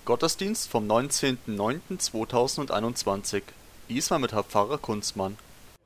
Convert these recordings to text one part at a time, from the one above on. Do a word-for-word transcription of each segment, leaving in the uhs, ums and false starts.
Gottesdienst vom neunzehnten neunten zweitausendeinundzwanzig. Diesmal mit Herr Pfarrer Kunzmann.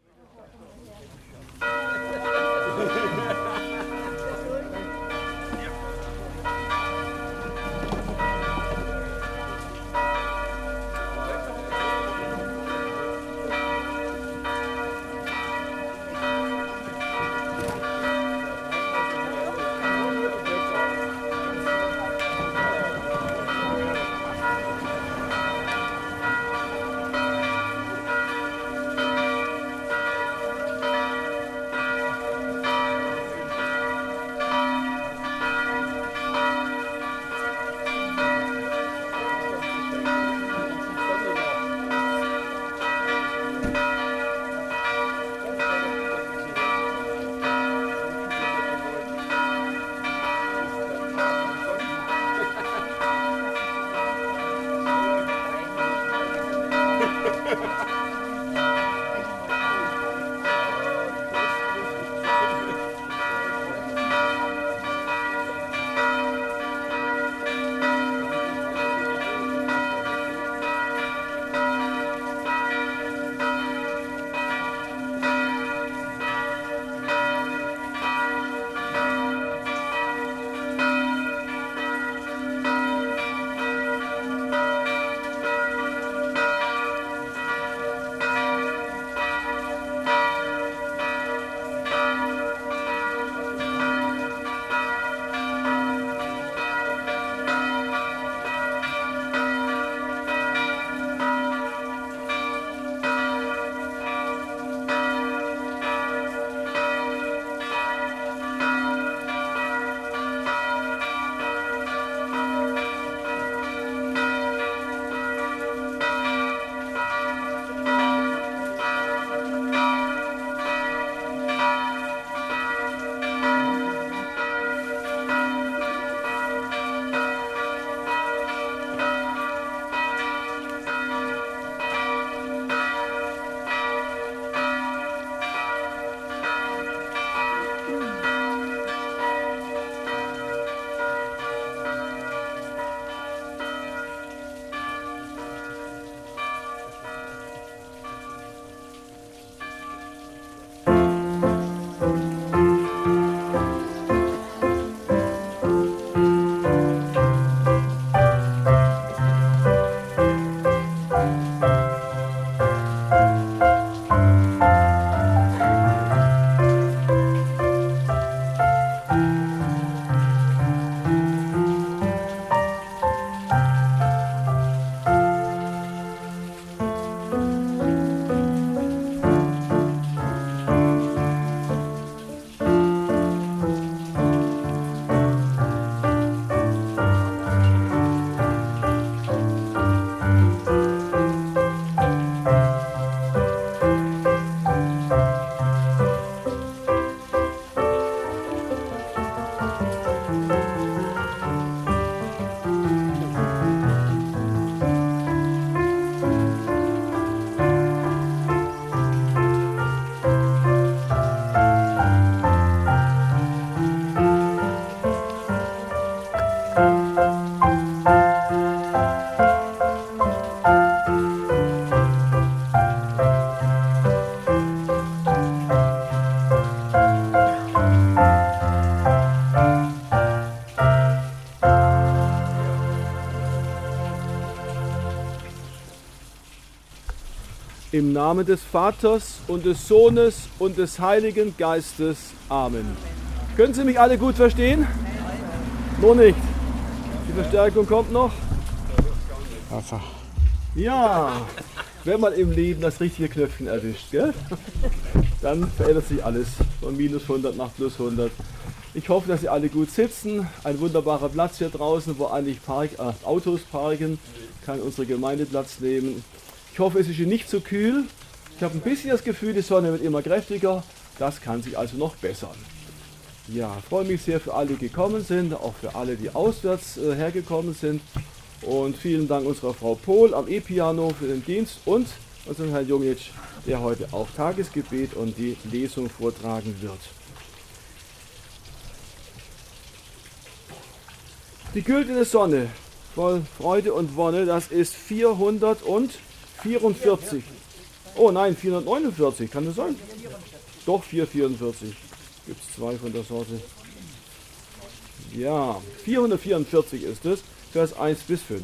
Im Namen des Vaters und des Sohnes und des Heiligen Geistes. Amen. Können Sie mich alle gut verstehen? Noch nicht. Die Verstärkung kommt noch. Ja, wenn man im Leben das richtige Knöpfchen erwischt, gell? Dann verändert sich alles von minus hundert nach plus hundert. Ich hoffe, dass Sie alle gut sitzen. Ein wunderbarer Platz hier draußen, wo eigentlich Park, äh, Autos parken, kann unsere Gemeinde Platz nehmen. Ich hoffe, es ist Ihnen nicht zu kühl. Ich habe ein bisschen das Gefühl, die Sonne wird immer kräftiger. Das kann sich also noch bessern. Ja, ich freue mich sehr für alle, die gekommen sind, auch für alle, die auswärts äh, hergekommen sind. Und vielen Dank unserer Frau Pohl am E-Piano für den Dienst und unserem Herrn Jomic, der heute auch Tagesgebet und die Lesung vortragen wird. Die güldene Sonne voll Freude und Wonne. Das ist vierhundertvierundvierzig. Oh nein, vierhundertneunundvierzig, kann das sein? Doch, vierhundertvierundvierzig. Gibt es zwei von der Sorte. Ja, vierhundertvierundvierzig ist es, Vers eins bis fünf.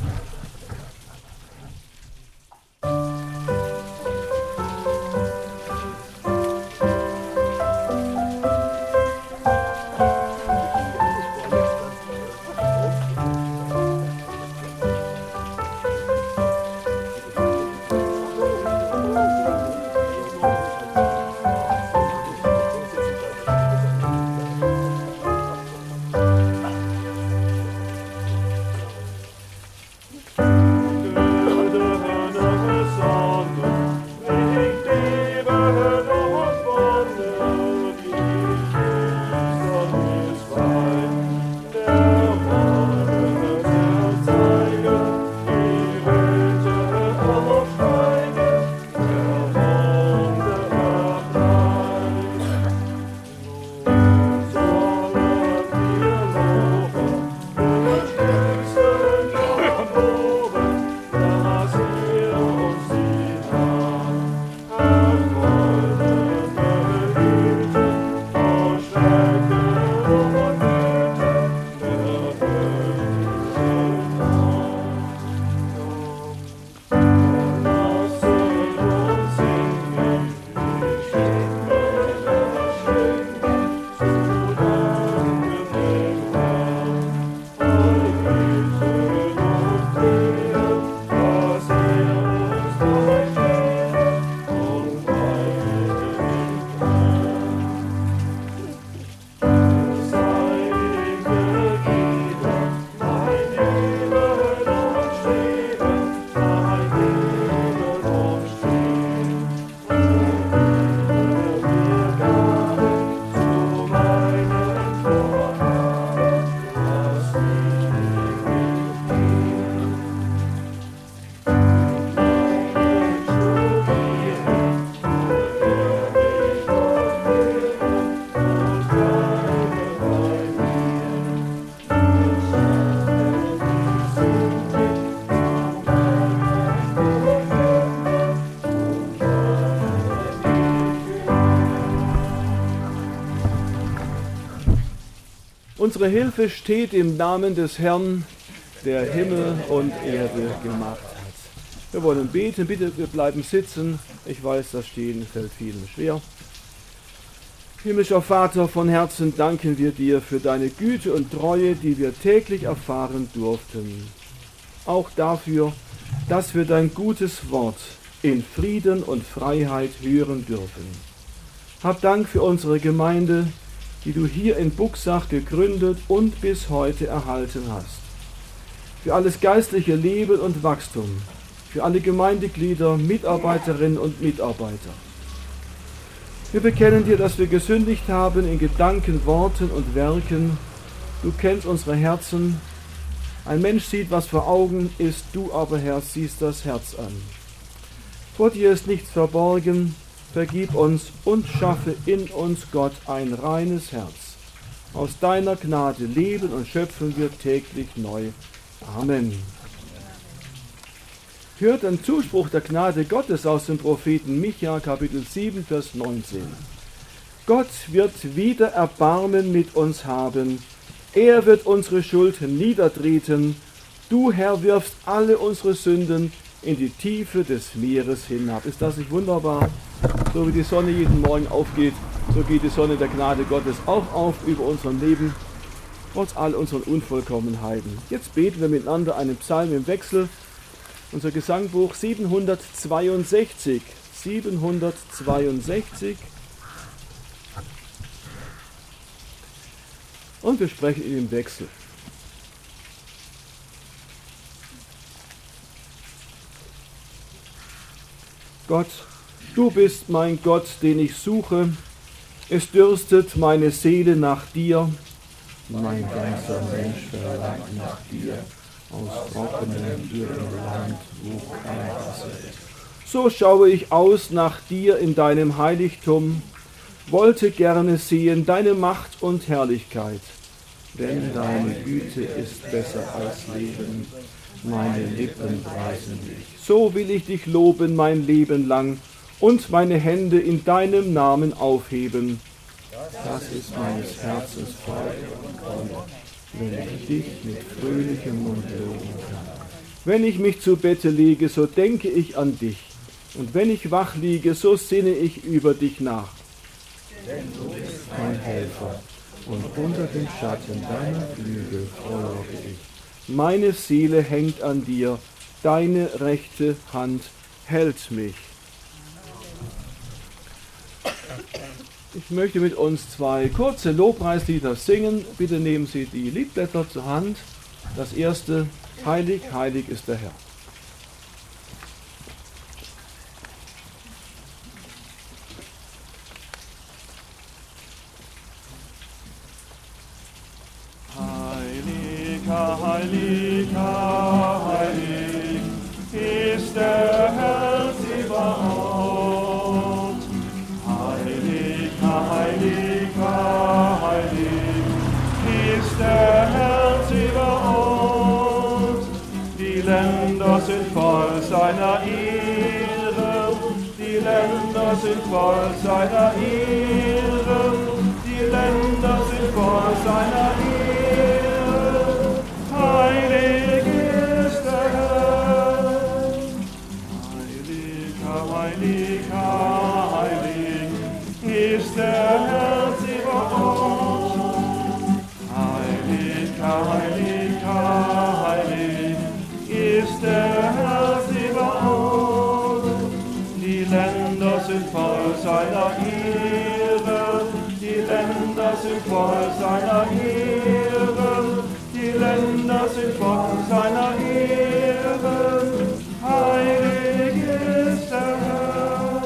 Unsere Hilfe steht im Namen des Herrn, der Himmel und Erde gemacht hat. Wir wollen beten, bitte, wir bleiben sitzen. Ich weiß, das Stehen fällt vielen schwer. Himmlischer Vater, von Herzen danken wir dir für deine Güte und Treue, die wir täglich erfahren durften. Auch dafür, dass wir dein gutes Wort in Frieden und Freiheit hören dürfen. Hab Dank für unsere Gemeinde, die du hier in Buxach gegründet und bis heute erhalten hast. Für alles geistliche Leben und Wachstum, für alle Gemeindeglieder, Mitarbeiterinnen und Mitarbeiter. Wir bekennen dir, dass wir gesündigt haben in Gedanken, Worten und Werken. Du kennst unsere Herzen. Ein Mensch sieht, was vor Augen ist, du aber, Herr, siehst das Herz an. Vor dir ist nichts verborgen. Vergib uns und schaffe in uns, Gott, ein reines Herz. Aus deiner Gnade leben und schöpfen wir täglich neu. Amen. Hört den Zuspruch der Gnade Gottes aus dem Propheten Micha, Kapitel sieben, Vers neunzehn. Gott wird wieder Erbarmen mit uns haben. Er wird unsere Schuld niedertreten. Du, Herr, wirfst alle unsere Sünden in die Tiefe des Meeres hinab. Ist das nicht wunderbar? So wie die Sonne jeden Morgen aufgeht, so geht die Sonne der Gnade Gottes auch auf über unserem Leben, trotz all unseren Unvollkommenheiten. Jetzt beten wir miteinander einen Psalm im Wechsel. Unser Gesangbuch siebenhundertzweiundsechzig. siebenhundertzweiundsechzig. Und wir sprechen ihn im Wechsel. Gott, du bist mein Gott, den ich suche. Es dürstet meine Seele nach dir. Mein ganzer Mensch verlangt nach dir, aus trockenem, dürrem Land, wo kein Wasser ist. So schaue ich aus nach dir in deinem Heiligtum, wollte gerne sehen deine Macht und Herrlichkeit. denn deine Güte ist besser als Leben. Meine Lippen preisen dich. So will ich dich loben mein Leben lang und meine Hände in deinem Namen aufheben. Das ist meines Herzens Freude und Wonne, wenn ich dich mit fröhlichem Mund loben kann. Wenn ich mich zu Bette lege, so denke ich an dich. Und wenn ich wach liege, so sinne ich über dich nach. Denn du bist mein Helfer, und unter dem Schatten deiner Flügel freue ich. Meine Seele hängt an dir, deine rechte Hand hält mich. Ich möchte mit uns zwei kurze Lobpreislieder singen. Bitte nehmen Sie die Liedblätter zur Hand. Das erste, Heilig, heilig ist der Herr. Heiliger, heiliger, heilig ist der Herr Zebaoth. Heiliger, heiliger, heilig ist der Herr Zebaoth. Die Länder sind voll seiner Ehre, die Länder sind voll seiner Ehre, die Länder sind voll seiner Ehre. Heilig ist der Herr, heiliger, heiliger, heilig ist der Herr Zebaoth. Heiliger, heiliger, heilig ist der Herr Zebaoth. Die Länder sind voll seiner Ehre, die Länder sind voll seiner Ehre, die Länder sind voll seiner Ehre. Heilig ist der Herr.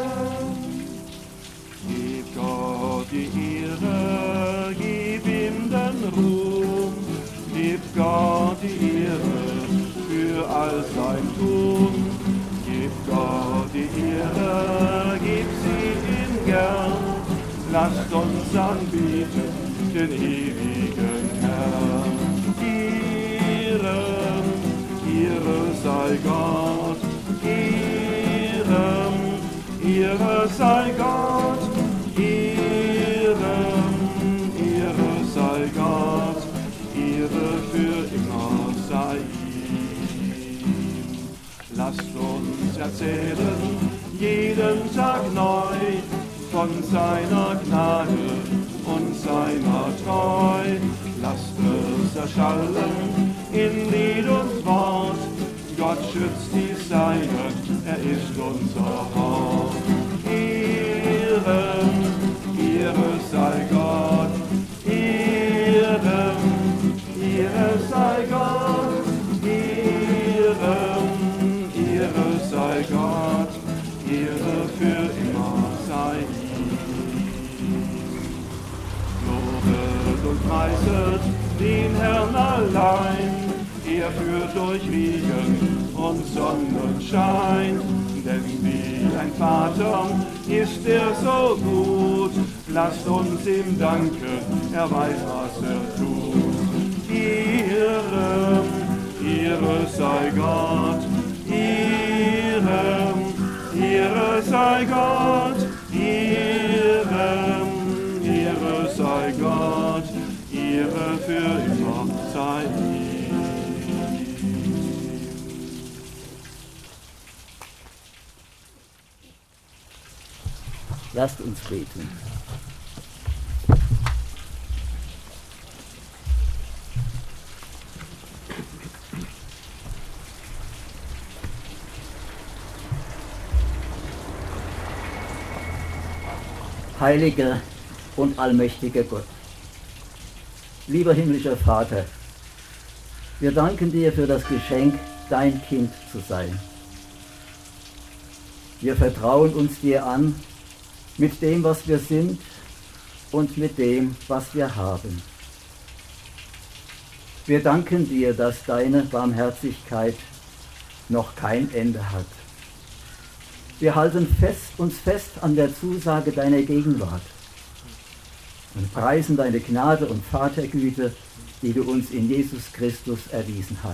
Gib Gott die Ehre, gib ihm den Ruhm, gib Gott die Ehre für all sein Tun. Gib Gott die Ehre, gib sie ihm gern. Lasst uns anbieten den ewigen Herrn. Ehre, Ehre sei Gott, Ehre, Ehre sei Gott, Ehre, Ehre sei Gott, Ehre für immer sei ihm. Lasst uns erzählen, jeden Tag neu, von seiner Gnade und seiner Treu. Lasst es erschallen in Lied und Wort. Gott schützt die Seinen, er ist unser Hort. Ehre, Ehre sei Gott, Ehre, Ehre sei Gott, Ehre, Ehre sei Gott, Ehre für immer sei ihm. Lobet und preiset den Herrn allein, er führt durch Regen und Sonnenschein. Denn wie ein Vater ist er so gut, lasst uns ihm danken, er weiß, was er tut. Ehre, Ehre sei Gott, Ehre, Ehre sei Gott, Ehre, Ehre sei Gott, Ehre für immer sei ihm. Lasst uns beten. Heiliger und allmächtiger Gott, lieber himmlischer Vater, wir danken dir für das Geschenk, dein Kind zu sein. Wir vertrauen uns dir an mit dem, was wir sind und mit dem, was wir haben. Wir danken dir, dass deine Barmherzigkeit noch kein Ende hat. Wir halten fest, uns fest an der Zusage deiner Gegenwart und preisen deine Gnade und Vatergüte die du uns in Jesus Christus erwiesen hast.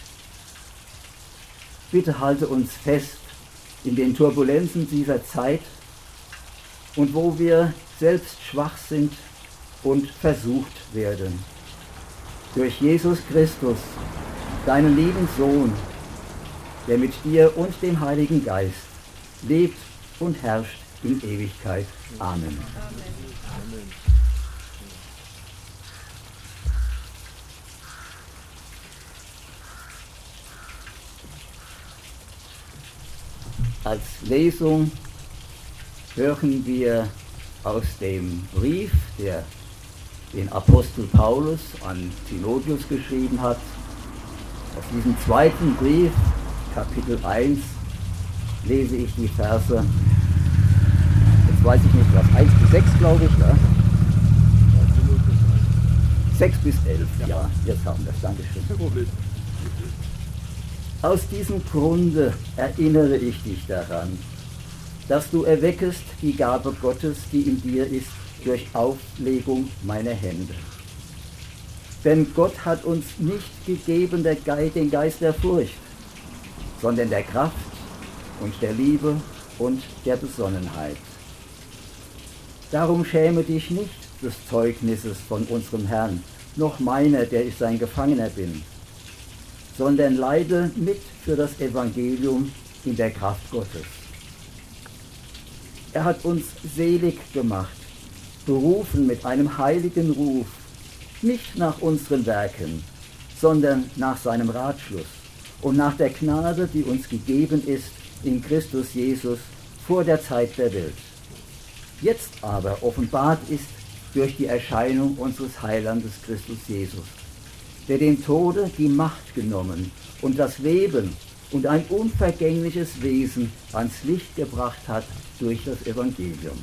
Bitte halte uns fest in den Turbulenzen dieser Zeit und wo wir selbst schwach sind und versucht werden. Durch Jesus Christus, deinen lieben Sohn, der mit dir und dem Heiligen Geist lebt und herrscht in Ewigkeit. Amen. Amen. Als Lesung hören wir aus dem Brief, der den Apostel Paulus an Timotheus geschrieben hat. Aus diesem zweiten Brief, Kapitel eins, lese ich die Verse, jetzt weiß ich nicht, was, eins bis sechs, glaube ich, ja? sechs bis elf, ja. ja, jetzt haben wir es, Dankeschön. Aus diesem Grunde erinnere ich dich daran, dass du erweckest die Gabe Gottes, die in dir ist, durch Auflegung meiner Hände. Denn Gott hat uns nicht gegeben der Ge- den Geist der Furcht, sondern der Kraft und der Liebe und der Besonnenheit. Darum schäme dich nicht des Zeugnisses von unserem Herrn, noch meiner, der ich sein Gefangener bin, sondern leide mit für das Evangelium in der Kraft Gottes. Er hat uns selig gemacht, berufen mit einem heiligen Ruf, nicht nach unseren Werken, sondern nach seinem Ratschluss und nach der Gnade, die uns gegeben ist in Christus Jesus vor der Zeit der Welt. Jetzt aber offenbart ist durch die Erscheinung unseres Heilandes Christus Jesus, der dem Tode die Macht genommen und das Leben und ein unvergängliches Wesen ans Licht gebracht hat durch das Evangelium,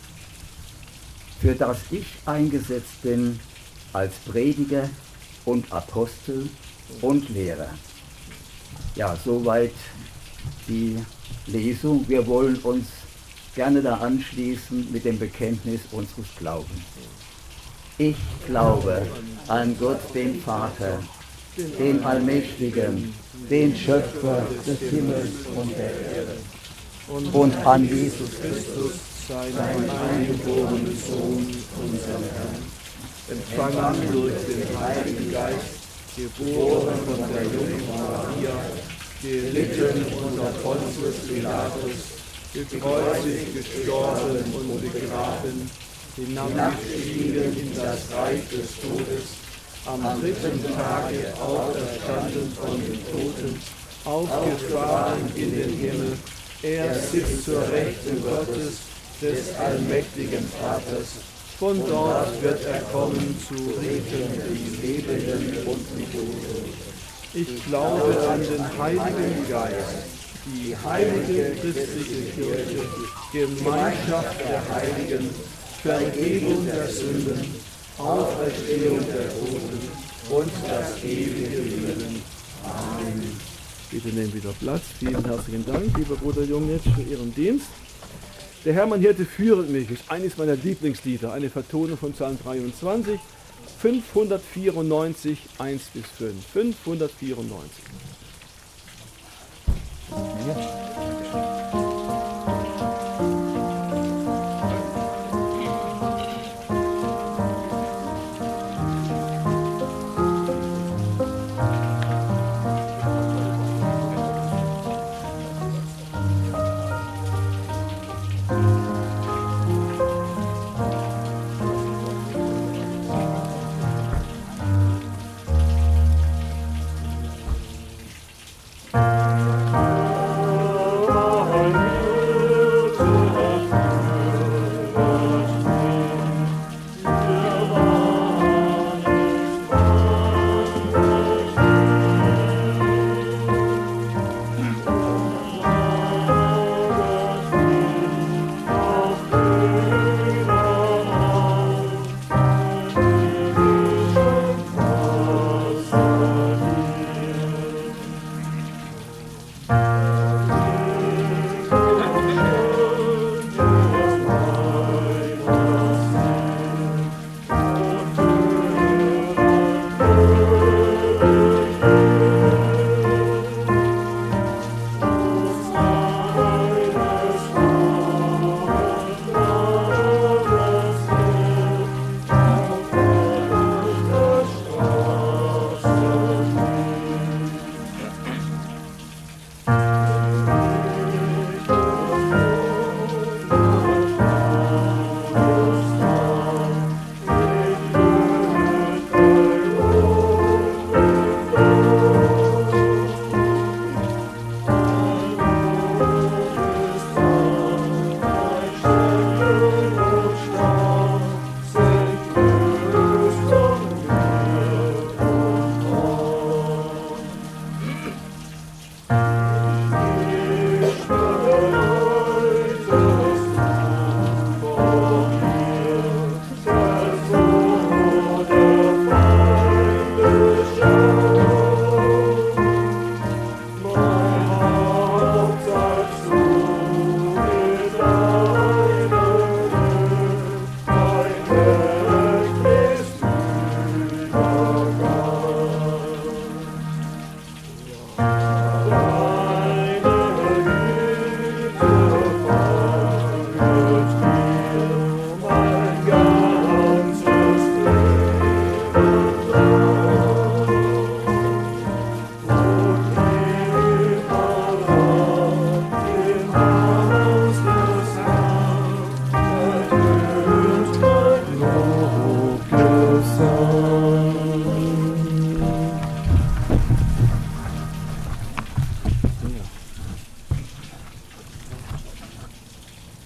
für das ich eingesetzt bin als Prediger und Apostel und Lehrer. Ja, soweit die Lesung. Wir wollen uns gerne da anschließen mit dem Bekenntnis unseres Glaubens. Ich glaube an Gott, den Vater, den Allmächtigen, den Schöpfer des Himmels und der Erde, und an Jesus Christus, seinen eingeborenen Sohn, unseren Herrn, empfangen durch den Heiligen Geist, geboren von der Jungfrau Maria, gelitten unter Pontius Pilatus, gekreuzigt, gestorben und begraben, hinabgestiegen in das Reich des Todes, am dritten Tage auferstanden von den Toten, aufgefahren in den Himmel, er sitzt zur Rechten Gottes, des allmächtigen Vaters. Von dort wird er kommen zu richten die Lebenden und die Toten. Ich glaube an den Heiligen Geist, die heilige christliche Kirche, Gemeinschaft der Heiligen, Vergebung der Sünden, Auferstehung der Toten und das ewige Leben. Amen. Bitte nehmen wieder Platz. Vielen herzlichen Dank, lieber Bruder Jungnitsch, für Ihren Dienst. Der Herr, mein Hirte, führet mich, ist eines meiner Lieblingslieder, eine Vertonung von Psalm dreiundzwanzig, fünfhundertvierundneunzig, eins bis fünf. fünfhundertvierundneunzig. Ja.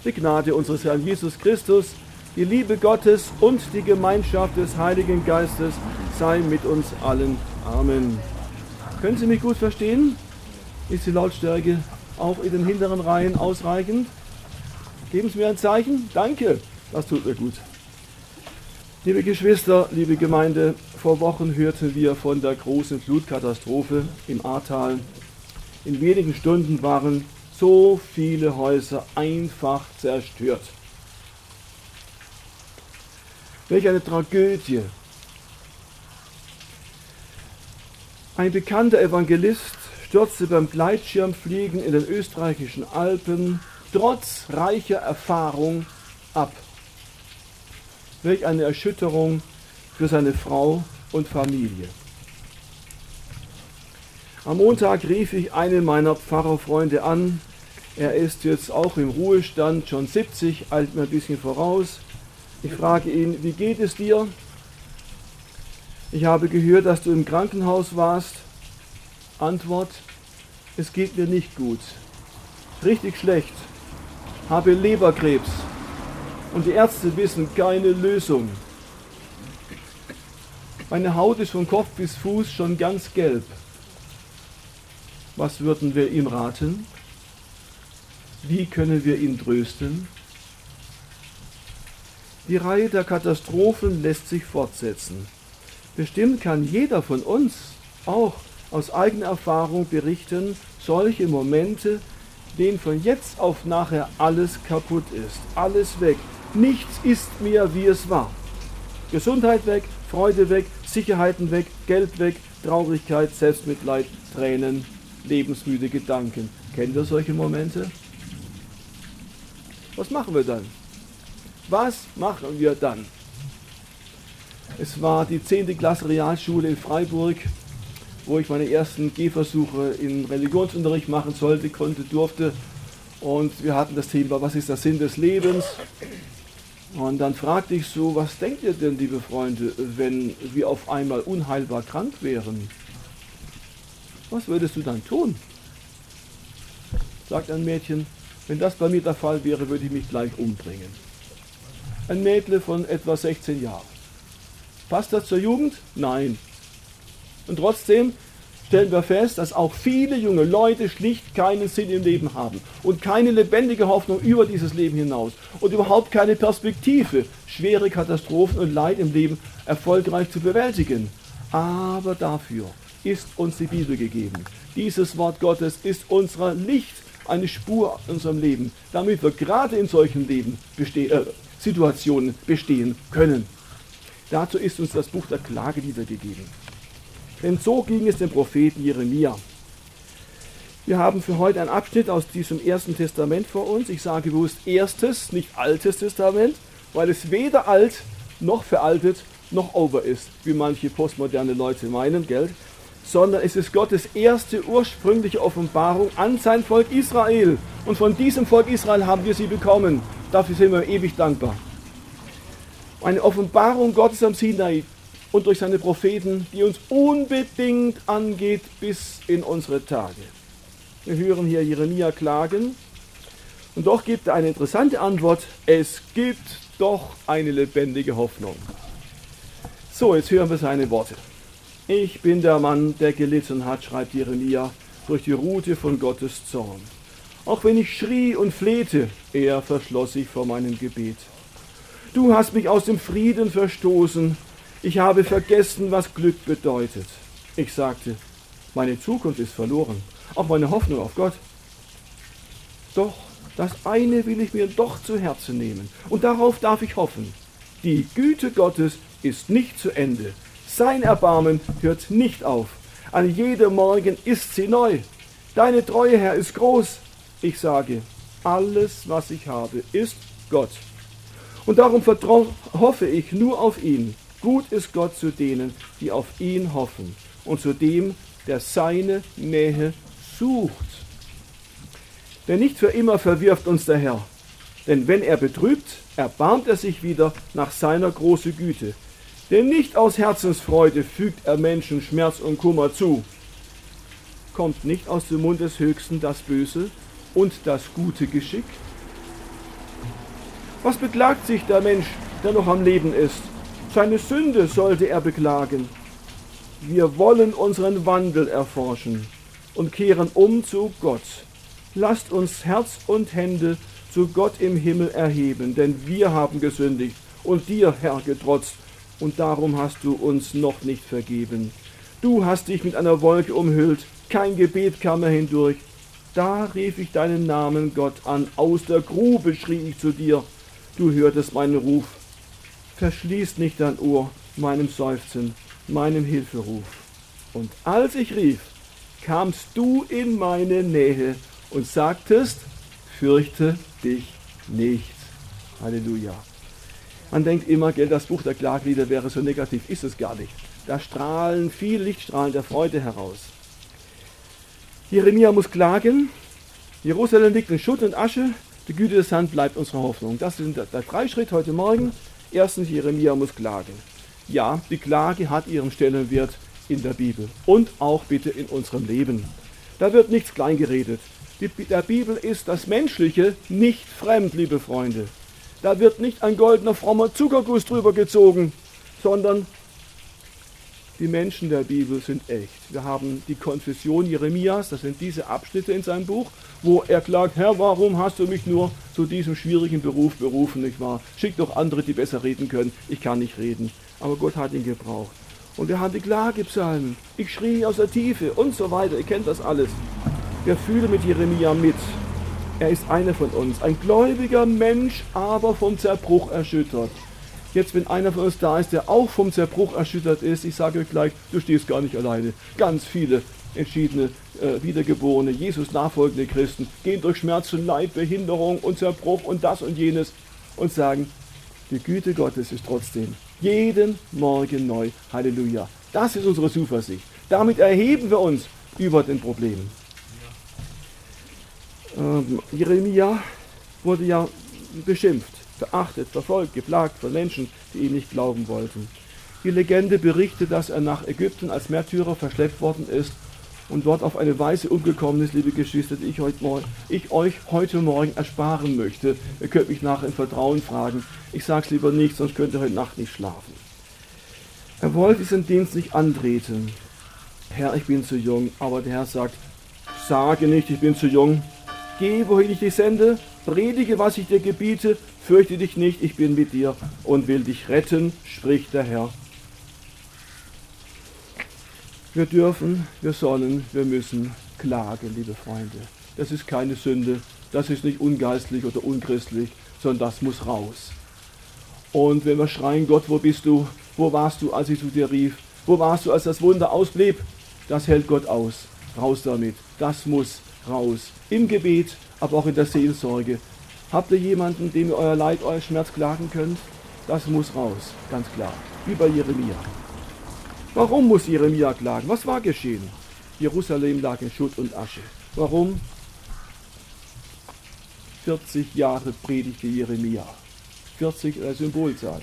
die Gnade unseres Herrn Jesus Christus, die Liebe Gottes und die Gemeinschaft des Heiligen Geistes sei mit uns allen. Amen. Können Sie mich gut verstehen? Ist die Lautstärke auch in den hinteren Reihen ausreichend? Geben Sie mir ein Zeichen? Danke, das tut mir gut. Liebe Geschwister, liebe Gemeinde, vor Wochen hörten wir von der großen Flutkatastrophe im Ahrtal. In wenigen Stunden waren so viele Häuser einfach zerstört. Welch eine Tragödie. Ein bekannter Evangelist stürzte beim Gleitschirmfliegen in den österreichischen Alpen trotz reicher Erfahrung ab. Welch eine Erschütterung für seine Frau und Familie. Am Montag rief ich einen meiner Pfarrerfreunde an. Er ist jetzt auch im Ruhestand, schon siebzig, eilt mir ein bisschen voraus. Ich frage ihn, wie geht es dir? Ich habe gehört, dass du im Krankenhaus warst. Antwort, es geht mir nicht gut. Richtig schlecht. Habe Leberkrebs. Und die Ärzte wissen keine Lösung. Meine Haut ist von Kopf bis Fuß schon ganz gelb. Was würden wir ihm raten? Wie können wir ihn trösten? Die Reihe der Katastrophen lässt sich fortsetzen. Bestimmt kann jeder von uns auch aus eigener Erfahrung berichten, solche Momente, denen von jetzt auf nachher alles kaputt ist, alles weg. Nichts ist mehr, wie es war. Gesundheit weg, Freude weg, Sicherheiten weg, Geld weg, Traurigkeit, Selbstmitleid, Tränen, lebensmüde Gedanken. Kennen wir solche Momente? Was machen wir dann? Was machen wir dann? Es war die zehnte Klasse Realschule in Freiburg, wo ich meine ersten Gehversuche in Religionsunterricht machen sollte, konnte, durfte. Und wir hatten das Thema, was ist der Sinn des Lebens? Und dann fragte ich so, was denkt ihr denn, liebe Freunde, wenn wir auf einmal unheilbar krank wären? Was würdest du dann tun? Sagt ein Mädchen, wenn das bei mir der Fall wäre, würde ich mich gleich umbringen. Ein Mädle von etwa sechzehn Jahren. Passt das zur Jugend? Nein. Und trotzdem stellen wir fest, dass auch viele junge Leute schlicht keinen Sinn im Leben haben und keine lebendige Hoffnung über dieses Leben hinaus und überhaupt keine Perspektive, schwere Katastrophen und Leid im Leben erfolgreich zu bewältigen. Aber dafür ist uns die Bibel gegeben. Dieses Wort Gottes ist unser Licht, eine Spur in unserem Leben, damit wir gerade in solchen Leben beste- äh, Situationen bestehen können. Dazu ist uns das Buch der Klagelieder gegeben. Denn so ging es dem Propheten Jeremia. Wir haben für heute einen Abschnitt aus diesem ersten Testament vor uns. Ich sage bewusst erstes, nicht altes Testament, weil es weder alt noch veraltet noch over ist, wie manche postmoderne Leute meinen, gell? Sondern es ist Gottes erste ursprüngliche Offenbarung an sein Volk Israel. Und von diesem Volk Israel haben wir sie bekommen. Dafür sind wir ewig dankbar. Eine Offenbarung Gottes am Sinai und durch seine Propheten, die uns unbedingt angeht bis in unsere Tage. Wir hören hier Jeremia klagen und doch gibt er eine interessante Antwort. Es gibt doch eine lebendige Hoffnung. So, jetzt hören wir seine Worte. Ich bin der Mann, der gelitten hat, schreibt Jeremia, durch die Rute von Gottes Zorn. Auch wenn ich schrie und flehte, er verschloss sich vor meinem Gebet. Du hast mich aus dem Frieden verstoßen. Ich habe vergessen, was Glück bedeutet. Ich sagte, meine Zukunft ist verloren, auch meine Hoffnung auf Gott. Doch das eine will ich mir doch zu Herzen nehmen und darauf darf ich hoffen. Die Güte Gottes ist nicht zu Ende. Sein Erbarmen hört nicht auf. An jedem Morgen ist sie neu. Deine Treue, Herr, ist groß. Ich sage, alles, was ich habe, ist Gott. Und darum vertrau- hoffe ich nur auf ihn. Gut ist Gott zu denen, die auf ihn hoffen und zu dem, der seine Nähe sucht. Denn nicht für immer verwirft uns der Herr. Denn wenn er betrübt, erbarmt er sich wieder nach seiner großen Güte. Denn nicht aus Herzensfreude fügt er Menschen Schmerz und Kummer zu. Kommt nicht aus dem Mund des Höchsten das Böse und das gute Geschick? Was beklagt sich der Mensch, der noch am Leben ist? Seine Sünde sollte er beklagen. Wir wollen unseren Wandel erforschen und kehren um zu Gott. Lasst uns Herz und Hände zu Gott im Himmel erheben, denn wir haben gesündigt und dir, Herr, getrotzt, und darum hast du uns noch nicht vergeben. Du hast dich mit einer Wolke umhüllt, kein Gebet kam mehr hindurch. Da rief ich deinen Namen, Gott, an, aus der Grube schrie ich zu dir. Du hörtest meinen Ruf. Verschließ nicht dein Ohr meinem Seufzen, meinem Hilferuf. Und als ich rief, kamst du in meine Nähe und sagtest, fürchte dich nicht. Halleluja. Man denkt immer, gell, das Buch der Klaglieder wäre so negativ, ist es gar nicht. Da strahlen viele Lichtstrahlen der Freude heraus. Jeremia muss klagen, Jerusalem liegt in Schutt und Asche, die Güte des Herrn bleibt unsere Hoffnung. Das sind der, der drei Schritt heute Morgen. Erstens, Jeremia muss klagen. Ja, die Klage hat ihren Stellenwert in der Bibel und auch bitte in unserem Leben. Da wird nichts kleingeredet. Die, der Bibel ist das Menschliche nicht fremd, liebe Freunde. Da wird nicht ein goldener, frommer Zuckerguss drüber gezogen, sondern die Menschen der Bibel sind echt. Wir haben die Konfession Jeremias, das sind diese Abschnitte in seinem Buch, wo er klagt, Herr, warum hast du mich nur zu diesem schwierigen Beruf berufen, nicht wahr? Schick doch andere, die besser reden können. Ich kann nicht reden. Aber Gott hat ihn gebraucht. Und wir haben die Klagepsalmen. Ich schrie aus der Tiefe und so weiter. Ihr kennt das alles. Wir fühlen mit Jeremia mit. Er ist einer von uns. Ein gläubiger Mensch, aber vom Zerbruch erschüttert. Jetzt, wenn einer von uns da ist, der auch vom Zerbruch erschüttert ist, ich sage euch gleich, du stehst gar nicht alleine. Ganz viele entschiedene, äh, wiedergeborene, Jesus nachfolgende Christen gehen durch Schmerz und Leid, Behinderung und Zerbruch und das und jenes und sagen, die Güte Gottes ist trotzdem jeden Morgen neu. Halleluja. Das ist unsere Zuversicht. Damit erheben wir uns über den Problemen. Ähm, Jeremia wurde ja beschimpft, verachtet, verfolgt, geplagt von Menschen, die ihm nicht glauben wollten. Die Legende berichtet, dass er nach Ägypten als Märtyrer verschleppt worden ist und dort auf eine Weise umgekommen ist, liebe Geschwister, die ich, heute morgen, ich euch heute Morgen ersparen möchte. Ihr könnt mich nachher im Vertrauen fragen. Ich sage es lieber nicht, sonst könnt ihr heute Nacht nicht schlafen. Er wollte diesen Dienst nicht antreten. Herr, ich bin zu jung, aber der Herr sagt, sage nicht, ich bin zu jung. Geh, wohin ich dich sende, predige, was ich dir gebiete, fürchte dich nicht, ich bin mit dir und will dich retten, spricht der Herr. Wir dürfen, wir sollen, wir müssen klagen, liebe Freunde. Das ist keine Sünde, das ist nicht ungeistlich oder unchristlich, sondern das muss raus. Und wenn wir schreien, Gott, wo bist du? Wo warst du, als ich zu dir rief? Wo warst du, als das Wunder ausblieb? Das hält Gott aus. Raus damit. Das muss raus. Im Gebet, aber auch in der Seelsorge. Habt ihr jemanden, dem ihr euer Leid, euer Schmerz klagen könnt? Das muss raus, ganz klar. Wie bei Jeremia. Warum muss Jeremia klagen? Was war geschehen? Jerusalem lag in Schutt und Asche. Warum? vierzig Jahre predigte Jeremia. vierzig äh, Symbolzahl.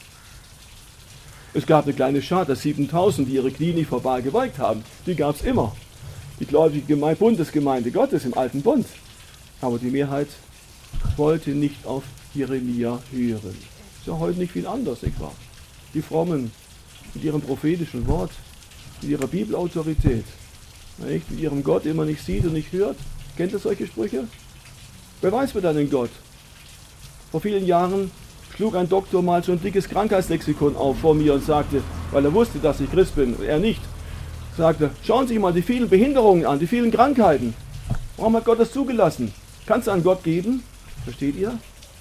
Es gab eine kleine Schar, das siebentausend, die ihre Knie nicht vorbei gebeugt haben. Die gab es immer. Die gläubige Gemeinde, Bundesgemeinde Gottes im Alten Bund. Aber die Mehrheit wollte nicht auf Jeremia hören. Ist ja heute nicht viel anders, nicht wahr? Die Frommen mit ihrem prophetischen Wort, mit ihrer Bibelautorität, nicht? Mit ihrem Gott, den man nicht sieht und nicht hört. Kennt ihr solche Sprüche? Wer weiß mit deinen Gott? Vor vielen Jahren schlug ein Doktor mal so ein dickes Krankheitslexikon auf vor mir und sagte, weil er wusste, dass ich Christ bin, er nicht, sagte, schauen Sie sich mal die vielen Behinderungen an, die vielen Krankheiten. Warum hat Gott das zugelassen? Kannst du an Gott geben? Versteht ihr?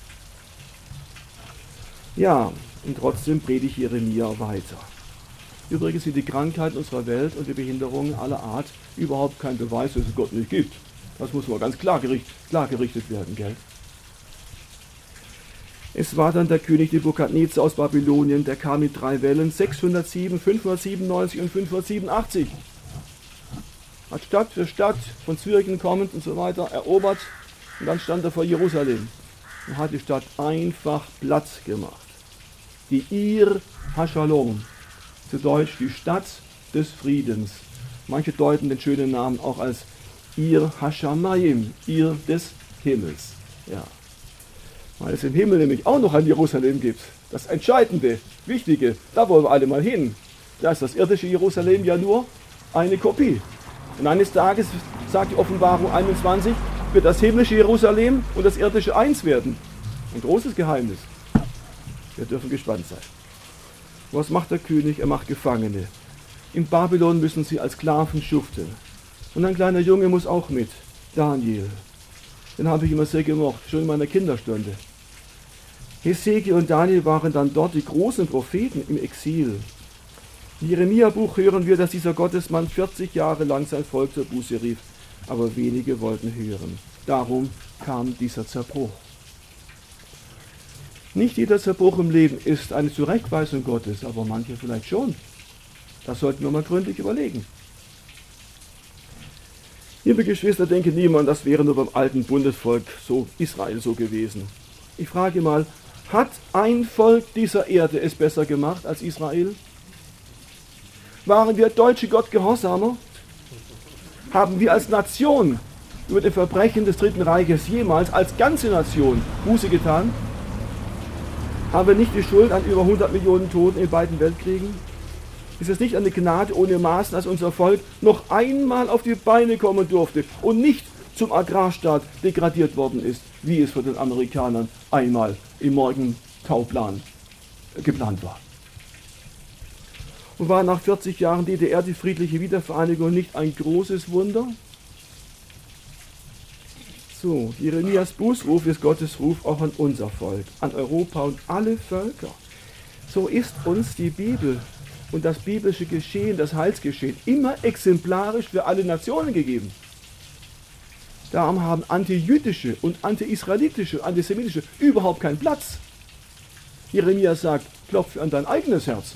Ja, und trotzdem predigt Jeremia weiter. Übrigens sind die Krankheiten unserer Welt und die Behinderungen aller Art überhaupt kein Beweis, dass es Gott nicht gibt. Das muss mal ganz klar, gericht, klar gerichtet werden, gell? Es war dann der König Nebukadnezar aus Babylonien, der kam mit drei Wellen, sechshundertsieben, fünfhundertsiebenundneunzig und fünfhundertsiebenundachtzig. Hat Stadt für Stadt von Syrien kommend und so weiter erobert und dann stand er vor Jerusalem und hat die Stadt einfach Platz gemacht. Die Ir HaShalom, zu Deutsch die Stadt des Friedens. Manche deuten den schönen Namen auch als Ir HaShamayim, Ir des Himmels. Ja. Weil es im Himmel nämlich auch noch ein Jerusalem gibt. Das Entscheidende, Wichtige, da wollen wir alle mal hin. Da ist das irdische Jerusalem ja nur eine Kopie. Und eines Tages, sagt die Offenbarung einundzwanzig, wird das himmlische Jerusalem und das irdische eins werden. Ein großes Geheimnis. Wir dürfen gespannt sein. Was macht der König? Er macht Gefangene. In Babylon müssen sie als Sklaven schuften. Und ein kleiner Junge muss auch mit. Daniel. Den habe ich immer sehr gemocht, schon in meiner Kinderstunde. Hesekiel und Daniel waren dann dort die großen Propheten im Exil. Im Jeremia-Buch hören wir, dass dieser Gottesmann vierzig Jahre lang sein Volk zur Buße rief, aber wenige wollten hören. Darum kam dieser Zerbruch. Nicht jeder Zerbruch im Leben ist eine Zurechtweisung Gottes, aber manche vielleicht schon. Das sollten wir mal gründlich überlegen. Liebe Geschwister, denke niemand, das wäre nur beim alten Bundesvolk so Israel so gewesen. Ich frage mal, hat ein Volk dieser Erde es besser gemacht als Israel? Waren wir Deutsche Gott gehorsamer? Haben wir als Nation über die Verbrechen des Dritten Reiches jemals als ganze Nation Buße getan? Haben wir nicht die Schuld an über hundert Millionen Toten in beiden Weltkriegen? Ist es nicht eine Gnade ohne Maßen, dass unser Volk noch einmal auf die Beine kommen durfte und nicht zum Agrarstaat degradiert worden ist, wie es von den Amerikanern einmal im Morgenthau-Plan geplant war? Und war nach vierzig Jahren D D R die friedliche Wiedervereinigung nicht ein großes Wunder? So, Jeremias Bußruf ist Gottes Ruf auch an unser Volk, an Europa und alle Völker. So ist uns die Bibel und das biblische Geschehen, das Heilsgeschehen, immer exemplarisch für alle Nationen gegeben. Darum haben antijüdische und anti-israelitische und antisemitische überhaupt keinen Platz. Jeremia sagt, klopfe an dein eigenes Herz.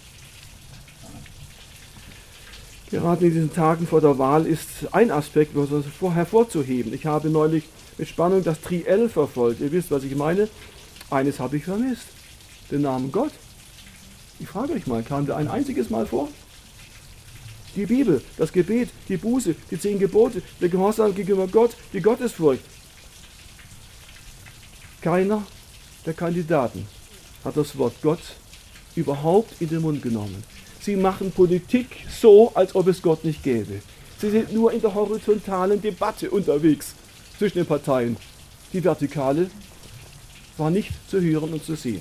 Gerade in diesen Tagen vor der Wahl ist ein Aspekt hervorzuheben. Ich habe neulich mit Spannung das Triell verfolgt. Ihr wisst, was ich meine. Eines habe ich vermisst. Den Namen Gott. Ich frage euch mal, kam der ein einziges Mal vor? Die Bibel, das Gebet, die Buße, die zehn Gebote, der Gehorsam gegenüber Gott, die Gottesfurcht. Keiner der Kandidaten hat das Wort Gott überhaupt in den Mund genommen. Sie machen Politik so, als ob es Gott nicht gäbe. Sie sind nur in der horizontalen Debatte unterwegs zwischen den Parteien. Die Vertikale war nicht zu hören und zu sehen.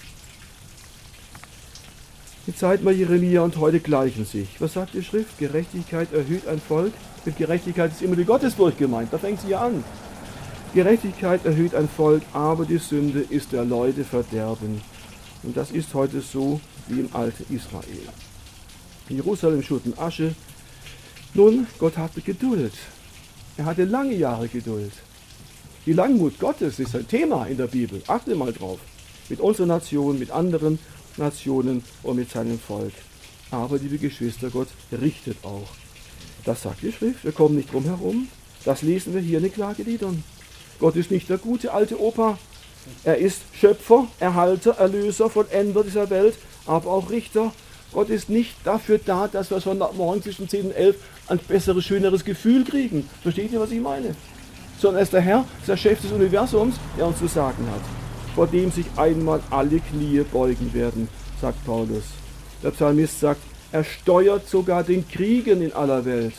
Die Zeit bei Jeremia und heute gleichen sich. Was sagt die Schrift? Gerechtigkeit erhöht ein Volk. Mit Gerechtigkeit ist immer die Gottesfurcht gemeint. Da fängt sie ja an. Gerechtigkeit erhöht ein Volk, aber die Sünde ist der Leute Verderben. Und das ist heute so wie im alten Israel. Jerusalem Schutt und Asche. Nun, Gott hatte Geduld. Er hatte lange Jahre Geduld. Die Langmut Gottes ist ein Thema in der Bibel. Achte mal drauf. Mit unserer Nation, mit anderen Nationen und mit seinem Volk. Aber, liebe Geschwister, Gott richtet auch. Das sagt die Schrift. Wir kommen nicht drum herum. Das lesen wir hier in den Klageliedern. Gott ist nicht der gute alte Opa. Er ist Schöpfer, Erhalter, Erlöser, Vollender dieser Welt, aber auch Richter. Gott ist nicht dafür da, dass wir Sonntagmorgen zwischen zehn und elf ein besseres, schöneres Gefühl kriegen. Versteht ihr, was ich meine? Sondern er ist der Herr, ist der Chef des Universums, der uns zu sagen hat, vor dem sich einmal alle Knie beugen werden, sagt Paulus. Der Psalmist sagt, er steuert sogar den Kriegen in aller Welt.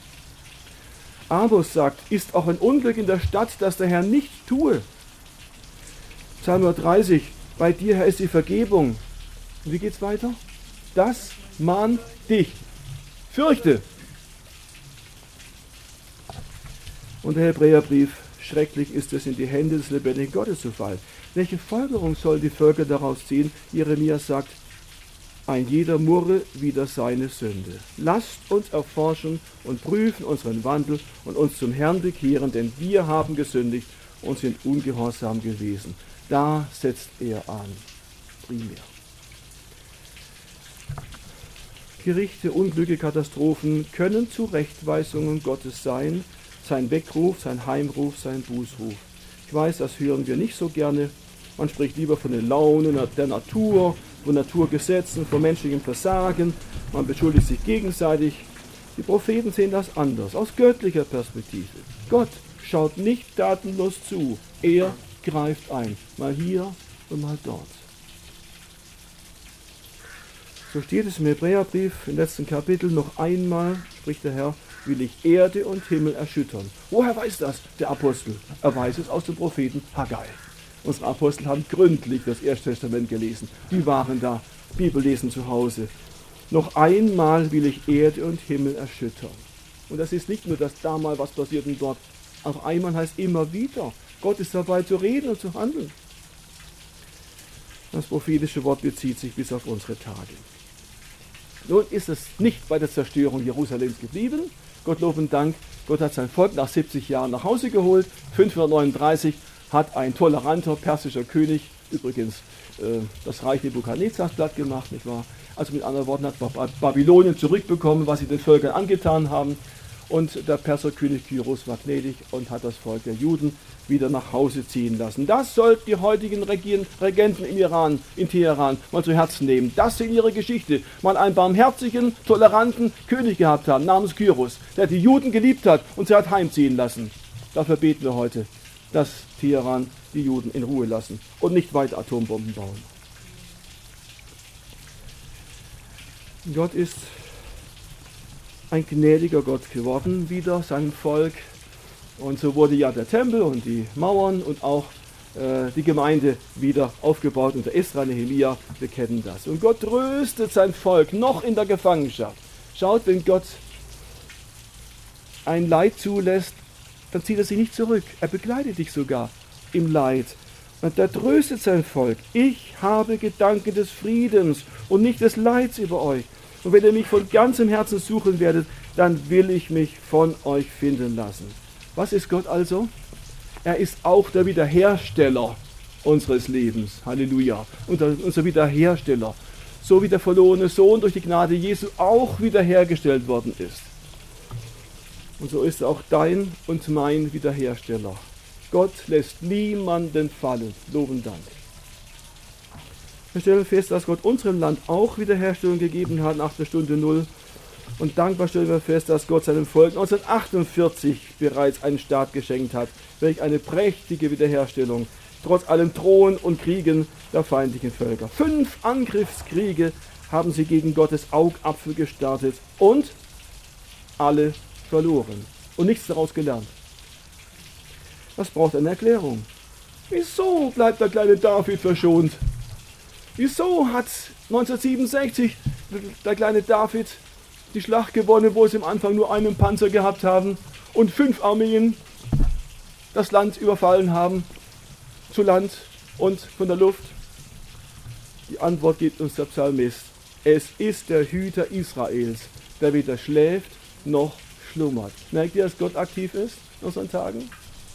Amos sagt, ist auch ein Unglück in der Stadt, das der Herr nicht tue. Psalm dreißig, bei dir, Herr, ist die Vergebung. Und wie geht's weiter? Das mahnt dich. Fürchte. Und der Hebräerbrief, schrecklich ist es, in die Hände des lebendigen Gottes zu fallen. Welche Folgerung sollen die Völker daraus ziehen? Jeremia sagt, ein jeder murre wider seine Sünde. Lasst uns erforschen und prüfen unseren Wandel und uns zum Herrn bekehren, denn wir haben gesündigt und sind ungehorsam gewesen. Da setzt er an, primär. Gerichte, Unglücke, Katastrophen können Zurechtweisungen Gottes sein, sein Weckruf, sein Heimruf, sein Bußruf. Ich weiß, das hören wir nicht so gerne. Man spricht lieber von den Launen der Natur, von Naturgesetzen, von menschlichem Versagen. Man beschuldigt sich gegenseitig. Die Propheten sehen das anders, aus göttlicher Perspektive. Gott schaut nicht tatenlos zu. Er greift ein. Mal hier und mal dort. So steht es im Hebräerbrief im letzten Kapitel, noch einmal, spricht der Herr, will ich Erde und Himmel erschüttern. Woher weiß das der Apostel? Er weiß es aus dem Propheten Haggai. Unsere Apostel haben gründlich das Erste Testament gelesen. Die waren da, Bibellesen zu Hause. Noch einmal will ich Erde und Himmel erschüttern. Und das ist nicht nur, dass da mal was passiert und dort. Auch einmal heißt immer wieder. Gott ist dabei zu reden und zu handeln. Das prophetische Wort bezieht sich bis auf unsere Tage. Nun ist es nicht bei der Zerstörung Jerusalems geblieben. Gott Lob und Dank, Gott hat sein Volk nach siebzig Jahren nach Hause geholt. fünfhundertneununddreißig hat ein toleranter persischer König, übrigens äh, das Reich Nebukadnezars platt gemacht, nicht wahr? Also mit anderen Worten hat Babylonien zurückbekommen, was sie den Völkern angetan haben. Und der Perserkönig Kyros war gnädig und hat das Volk der Juden wieder nach Hause ziehen lassen. Das sollten die heutigen Regenten im Iran, in Teheran mal zu Herzen nehmen. Das in ihrer Geschichte mal einen barmherzigen, toleranten König gehabt haben, namens Kyros, der die Juden geliebt hat und sie hat heimziehen lassen. Dafür beten wir heute, dass Teheran die Juden in Ruhe lassen und nicht weiter Atombomben bauen. Gott ist ein gnädiger Gott geworden, wieder seinem Volk. Und so wurde ja der Tempel und die Mauern und auch äh, die Gemeinde wieder aufgebaut unter Esra, Nehemia. Wir kennen das. Und Gott tröstet sein Volk noch in der Gefangenschaft. Schaut, wenn Gott ein Leid zulässt, dann zieht er sich nicht zurück. Er begleitet dich sogar im Leid. Und er tröstet sein Volk. Ich habe Gedanken des Friedens und nicht des Leids über euch. Und wenn ihr mich von ganzem Herzen suchen werdet, dann will ich mich von euch finden lassen. Was ist Gott also? Er ist auch der Wiederhersteller unseres Lebens. Halleluja. Und unser Wiederhersteller. So wie der verlorene Sohn durch die Gnade Jesu auch wiederhergestellt worden ist. Und so ist er auch dein und mein Wiederhersteller. Gott lässt niemanden fallen. Lob und Dank. Wir stellen fest, dass Gott unserem Land auch Wiederherstellung gegeben hat nach der Stunde Null. Und dankbar stellen wir fest, dass Gott seinem Volk neunzehnhundertachtundvierzig bereits einen Staat geschenkt hat. Welch eine prächtige Wiederherstellung, trotz allem Drohen und Kriegen der feindlichen Völker. Fünf Angriffskriege haben sie gegen Gottes Augapfel gestartet und alle verloren. Und nichts daraus gelernt. Das braucht eine Erklärung. Wieso bleibt der kleine David verschont? Wieso hat neunzehnhundertsiebenundsechzig der kleine David die Schlacht gewonnen, wo sie am Anfang nur einen Panzer gehabt haben und fünf Armeen das Land überfallen haben, zu Land und von der Luft? Die Antwort gibt uns der Psalmist. Es ist der Hüter Israels, der weder schläft noch schlummert. Merkt ihr, dass Gott aktiv ist in unseren Tagen?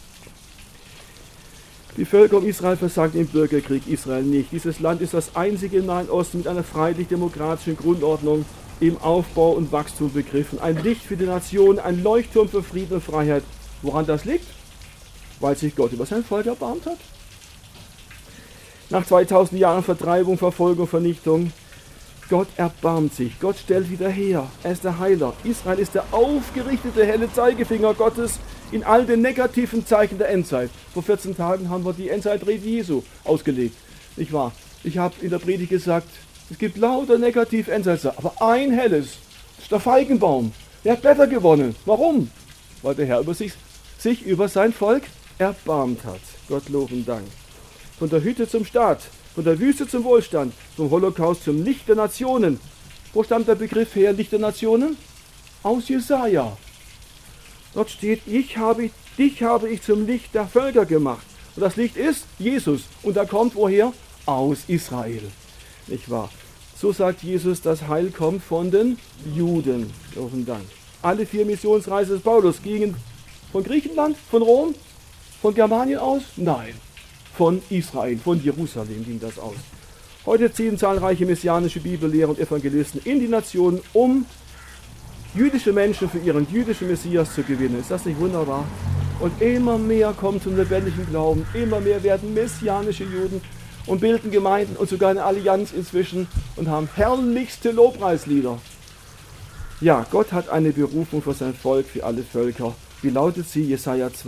Die Völker um Israel versagten im Bürgerkrieg, Israel nicht. Dieses Land ist das einzige im Nahen Osten mit einer freiheitlich-demokratischen Grundordnung im Aufbau und Wachstum begriffen. Ein Licht für die Nation, ein Leuchtturm für Frieden und Freiheit. Woran das liegt? Weil sich Gott über sein Volk erbarmt hat. Nach zweitausend Jahren Vertreibung, Verfolgung, Vernichtung, Gott erbarmt sich. Gott stellt wieder her. Er ist der Heiler. Israel ist der aufgerichtete helle Zeigefinger Gottes in all den negativen Zeichen der Endzeit. Vor vierzehn Tagen haben wir die Endzeitrede Jesu ausgelegt. Nicht wahr? Ich habe in der Predigt gesagt, es gibt lauter negativ Endzeitsachen, aber ein helles, das ist der Feigenbaum. Der hat Blätter gewonnen. Warum? Weil der Herr über sich, sich über sein Volk erbarmt hat. Gott Lob und Dank. Von der Hütte zum Staat, von der Wüste zum Wohlstand, vom Holocaust zum Licht der Nationen. Wo stammt der Begriff her, Licht der Nationen? Aus Jesaja. Dort steht, ich habe, dich habe ich zum Licht der Völker gemacht. Und das Licht ist Jesus. Und er kommt woher? Aus Israel. Nicht wahr? So sagt Jesus, das Heil kommt von den Juden. Loben Dank. Alle vier Missionsreisen des Paulus gingen von Griechenland, von Rom, von Germanien aus? Nein. Von Israel, von Jerusalem ging das aus. Heute ziehen zahlreiche messianische Bibellehrer und Evangelisten in die Nationen, um jüdische Menschen für ihren jüdischen Messias zu gewinnen. Ist das nicht wunderbar? Und immer mehr kommen zum lebendigen Glauben, immer mehr werden messianische Juden und bilden Gemeinden und sogar eine Allianz inzwischen und haben herrlichste Lobpreislieder. Ja, Gott hat eine Berufung für sein Volk, für alle Völker. Wie lautet sie? Jesaja zwei.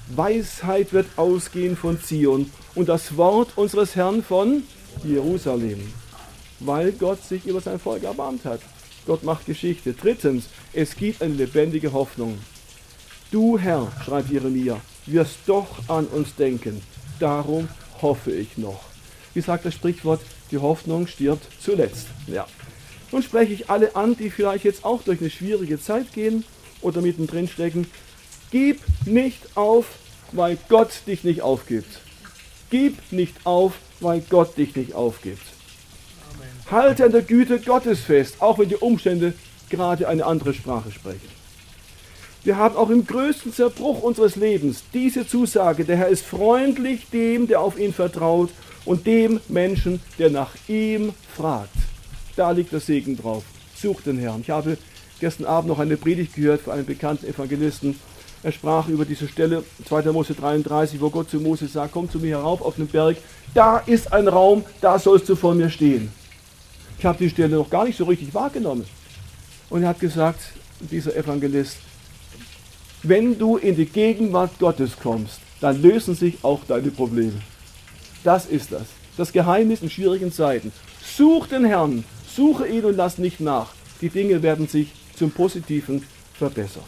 Weisheit wird ausgehen von Zion und das Wort unseres Herrn von Jerusalem, weil Gott sich über sein Volk erbarmt hat. Gott macht Geschichte. Drittens, es gibt eine lebendige Hoffnung. Du Herr, schreibt Jeremia, wirst doch an uns denken. Darum hoffe ich noch. Wie sagt das Sprichwort, die Hoffnung stirbt zuletzt. Ja. Nun spreche ich alle an, die vielleicht jetzt auch durch eine schwierige Zeit gehen oder mittendrin stecken. Gib nicht auf, weil Gott dich nicht aufgibt. Gib nicht auf, weil Gott dich nicht aufgibt. Halte an der Güte Gottes fest, auch wenn die Umstände gerade eine andere Sprache sprechen. Wir haben auch im größten Zerbruch unseres Lebens diese Zusage, der Herr ist freundlich dem, der auf ihn vertraut und dem Menschen, der nach ihm fragt. Da liegt der Segen drauf. Sucht den Herrn. Ich habe gestern Abend noch eine Predigt gehört von einem bekannten Evangelisten. Er sprach über diese Stelle, zweiter Mose dreiunddreißig, wo Gott zu Mose sagt, komm zu mir herauf auf den Berg, da ist ein Raum, da sollst du vor mir stehen. Ich habe die Stelle noch gar nicht so richtig wahrgenommen. Und er hat gesagt, dieser Evangelist, wenn du in die Gegenwart Gottes kommst, dann lösen sich auch deine Probleme. Das ist das. Das Geheimnis in schwierigen Zeiten. Such den Herrn, suche ihn und lass nicht nach. Die Dinge werden sich zum Positiven verbessern.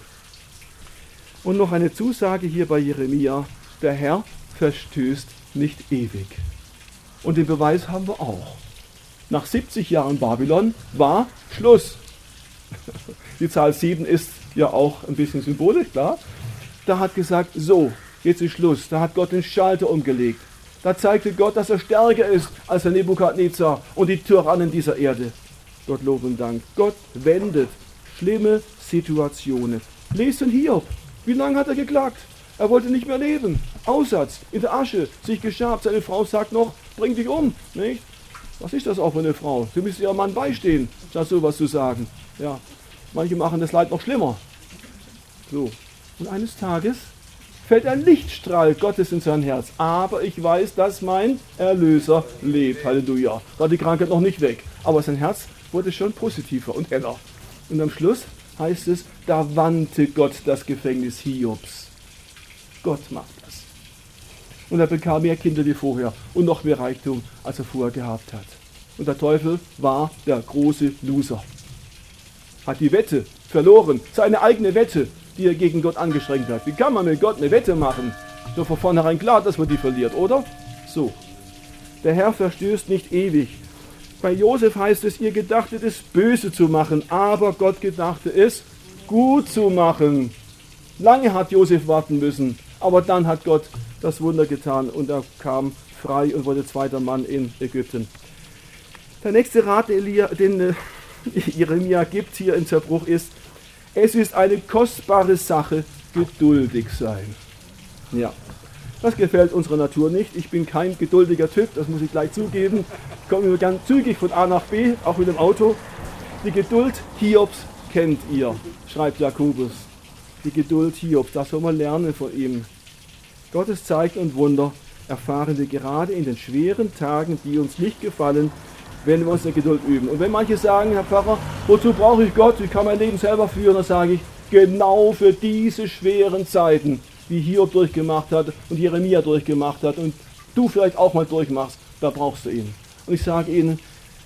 Und noch eine Zusage hier bei Jeremia, der Herr verstößt nicht ewig. Und den Beweis haben wir auch. Nach siebzig Jahren Babylon war Schluss. Die Zahl sieben ist ja auch ein bisschen symbolisch, klar. Da hat gesagt, so, jetzt ist Schluss. Da hat Gott den Schalter umgelegt. Da zeigte Gott, dass er stärker ist als der Nebukadnezar und die Tyrannen dieser Erde. Gott Lob und Dank. Gott wendet schlimme Situationen. Lest den Hiob. Wie lange hat er geklagt? Er wollte nicht mehr leben. Aussatz, in der Asche, sich geschabt. Seine Frau sagt noch, bring dich um. Nicht? Was ist das auch für eine Frau? Sie müsste ihrem Mann beistehen, statt sowas zu sagen. Ja, manche machen das Leid noch schlimmer. So. Und eines Tages fällt ein Lichtstrahl Gottes in sein Herz. Aber ich weiß, dass mein Erlöser lebt. Halleluja. War die Krankheit noch nicht weg. Aber sein Herz wurde schon positiver und heller. Und am Schluss heißt es, da wandte Gott das Gefängnis Hiobs. Gott macht das. Und er bekam mehr Kinder wie vorher und noch mehr Reichtum, als er vorher gehabt hat. Und der Teufel war der große Loser. Hat die Wette verloren, seine eigene Wette, die er gegen Gott angestrengt hat. Wie kann man mit Gott eine Wette machen? So von vornherein klar, dass man die verliert, oder? So. Der Herr verstößt nicht ewig. Bei Josef heißt es, ihr gedachtet es böse zu machen, aber Gott gedachte es gut zu machen. Lange hat Josef warten müssen, aber dann hat Gott das Wunder getan und er kam frei und wurde zweiter Mann in Ägypten. Der nächste Rat, den, Elia, den äh, Jeremia gibt hier im Zerbruch ist, es ist eine kostbare Sache, geduldig sein. Ja, das gefällt unserer Natur nicht. Ich bin kein geduldiger Typ, das muss ich gleich zugeben. Ich komme nur ganz zügig von A nach B, auch mit dem Auto. Die Geduld Hiobs kennt ihr, schreibt Jakobus. Die Geduld Hiobs, das soll man lernen von ihm. Gottes Zeichen und Wunder erfahren wir gerade in den schweren Tagen, die uns nicht gefallen, wenn wir unsere Geduld üben. Und wenn manche sagen, Herr Pfarrer, wozu brauche ich Gott? Ich kann mein Leben selber führen, dann sage ich, genau für diese schweren Zeiten, wie Hiob durchgemacht hat und Jeremia durchgemacht hat und du vielleicht auch mal durchmachst, da brauchst du ihn. Und ich sage Ihnen,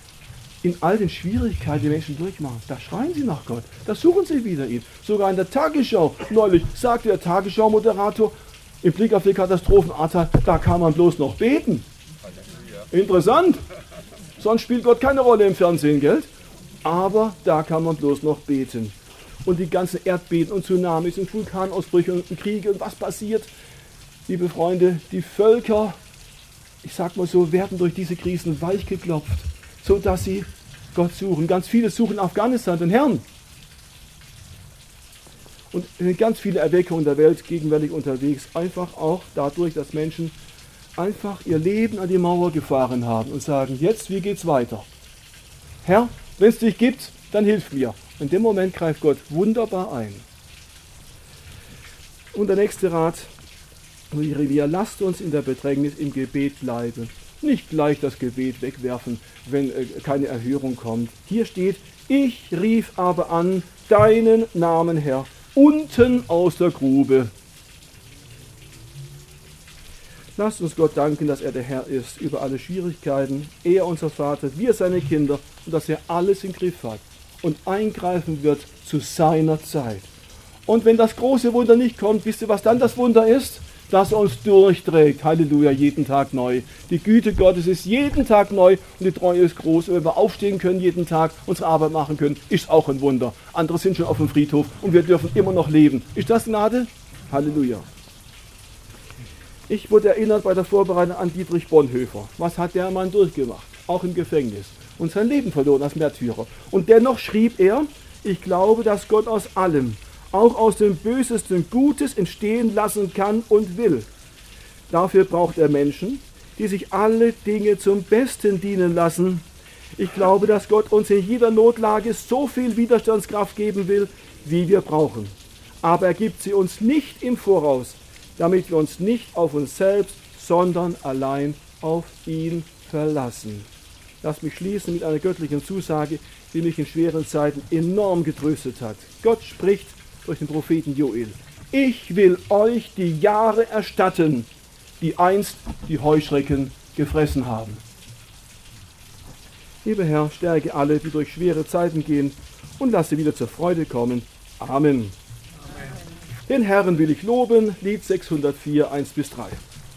in all den Schwierigkeiten, die Menschen durchmachen, da schreien sie nach Gott, da suchen sie wieder ihn. Sogar in der Tagesschau, neulich sagte der Tagesschau-Moderator, im Blick auf die Katastrophenartal, da kann man bloß noch beten. Interessant. Sonst spielt Gott keine Rolle im Fernsehen, gell? Aber da kann man bloß noch beten. Und die ganzen Erdbeben und Tsunamis und Vulkanausbrüche und Kriege und was passiert? Liebe Freunde, die Völker, ich sag mal so, werden durch diese Krisen weich geklopft, sodass sie Gott suchen. Ganz viele suchen Afghanistan, den Herrn. Und ganz viele Erweckungen der Welt gegenwärtig unterwegs, einfach auch dadurch, dass Menschen einfach ihr Leben an die Mauer gefahren haben und sagen, jetzt, wie geht's weiter? Herr, wenn es dich gibt, dann hilf mir. In dem Moment greift Gott wunderbar ein. Und der nächste Rat, Jeremia, lasst uns in der Bedrängnis im Gebet bleiben. Nicht gleich das Gebet wegwerfen, wenn äh, keine Erhörung kommt. Hier steht, ich rief aber an deinen Namen, Herr, unten aus der Grube. Lasst uns Gott danken, dass er der Herr ist über alle Schwierigkeiten, er unser Vater, wir seine Kinder und dass er alles im Griff hat und eingreifen wird zu seiner Zeit. Und wenn das große Wunder nicht kommt, wisst ihr, was dann das Wunder ist? Dass er uns durchträgt, Halleluja, jeden Tag neu. Die Güte Gottes ist jeden Tag neu und die Treue ist groß. Und wenn wir aufstehen können jeden Tag, unsere Arbeit machen können, ist auch ein Wunder. Andere sind schon auf dem Friedhof und wir dürfen immer noch leben. Ist das Gnade? Halleluja. Ich wurde erinnert bei der Vorbereitung an Dietrich Bonhoeffer. Was hat der Mann durchgemacht? Auch im Gefängnis. Und sein Leben verloren als Märtyrer. Und dennoch schrieb er, ich glaube, dass Gott aus allem, auch aus dem Bösesten Gutes entstehen lassen kann und will. Dafür braucht er Menschen, die sich alle Dinge zum Besten dienen lassen. Ich glaube, dass Gott uns in jeder Notlage so viel Widerstandskraft geben will, wie wir brauchen. Aber er gibt sie uns nicht im Voraus, damit wir uns nicht auf uns selbst, sondern allein auf ihn verlassen. Lass mich schließen mit einer göttlichen Zusage, die mich in schweren Zeiten enorm getröstet hat. Gott spricht durch den Propheten Joel. Ich will euch die Jahre erstatten, die einst die Heuschrecken gefressen haben. Lieber Herr, stärke alle, die durch schwere Zeiten gehen und lasse wieder zur Freude kommen. Amen. Amen. Den Herrn will ich loben, Lied sechshundertvier, eins bis drei.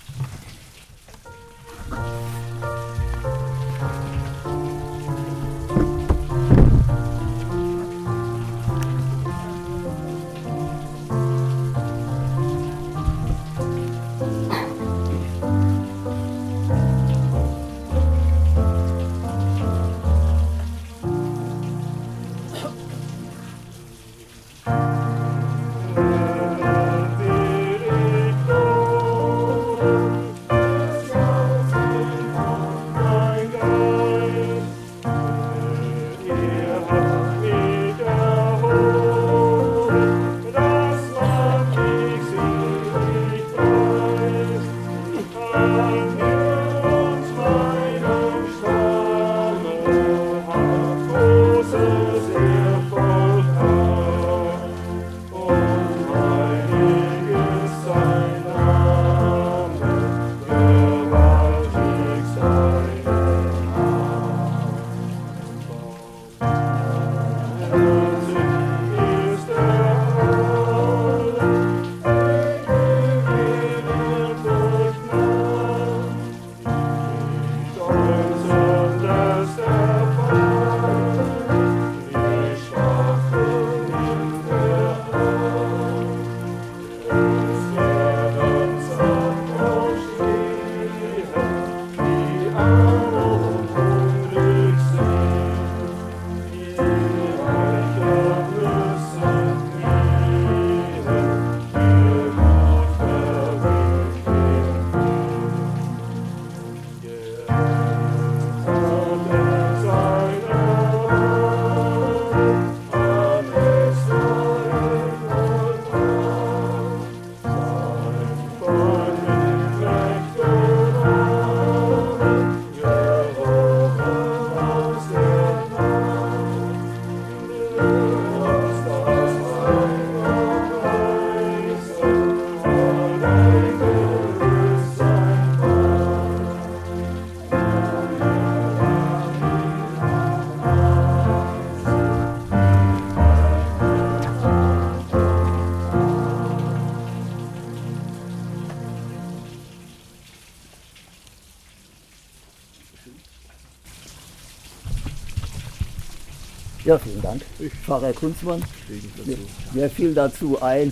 Ja, vielen Dank. Pfarrer Kunzmann. Mir, mir fiel dazu ein,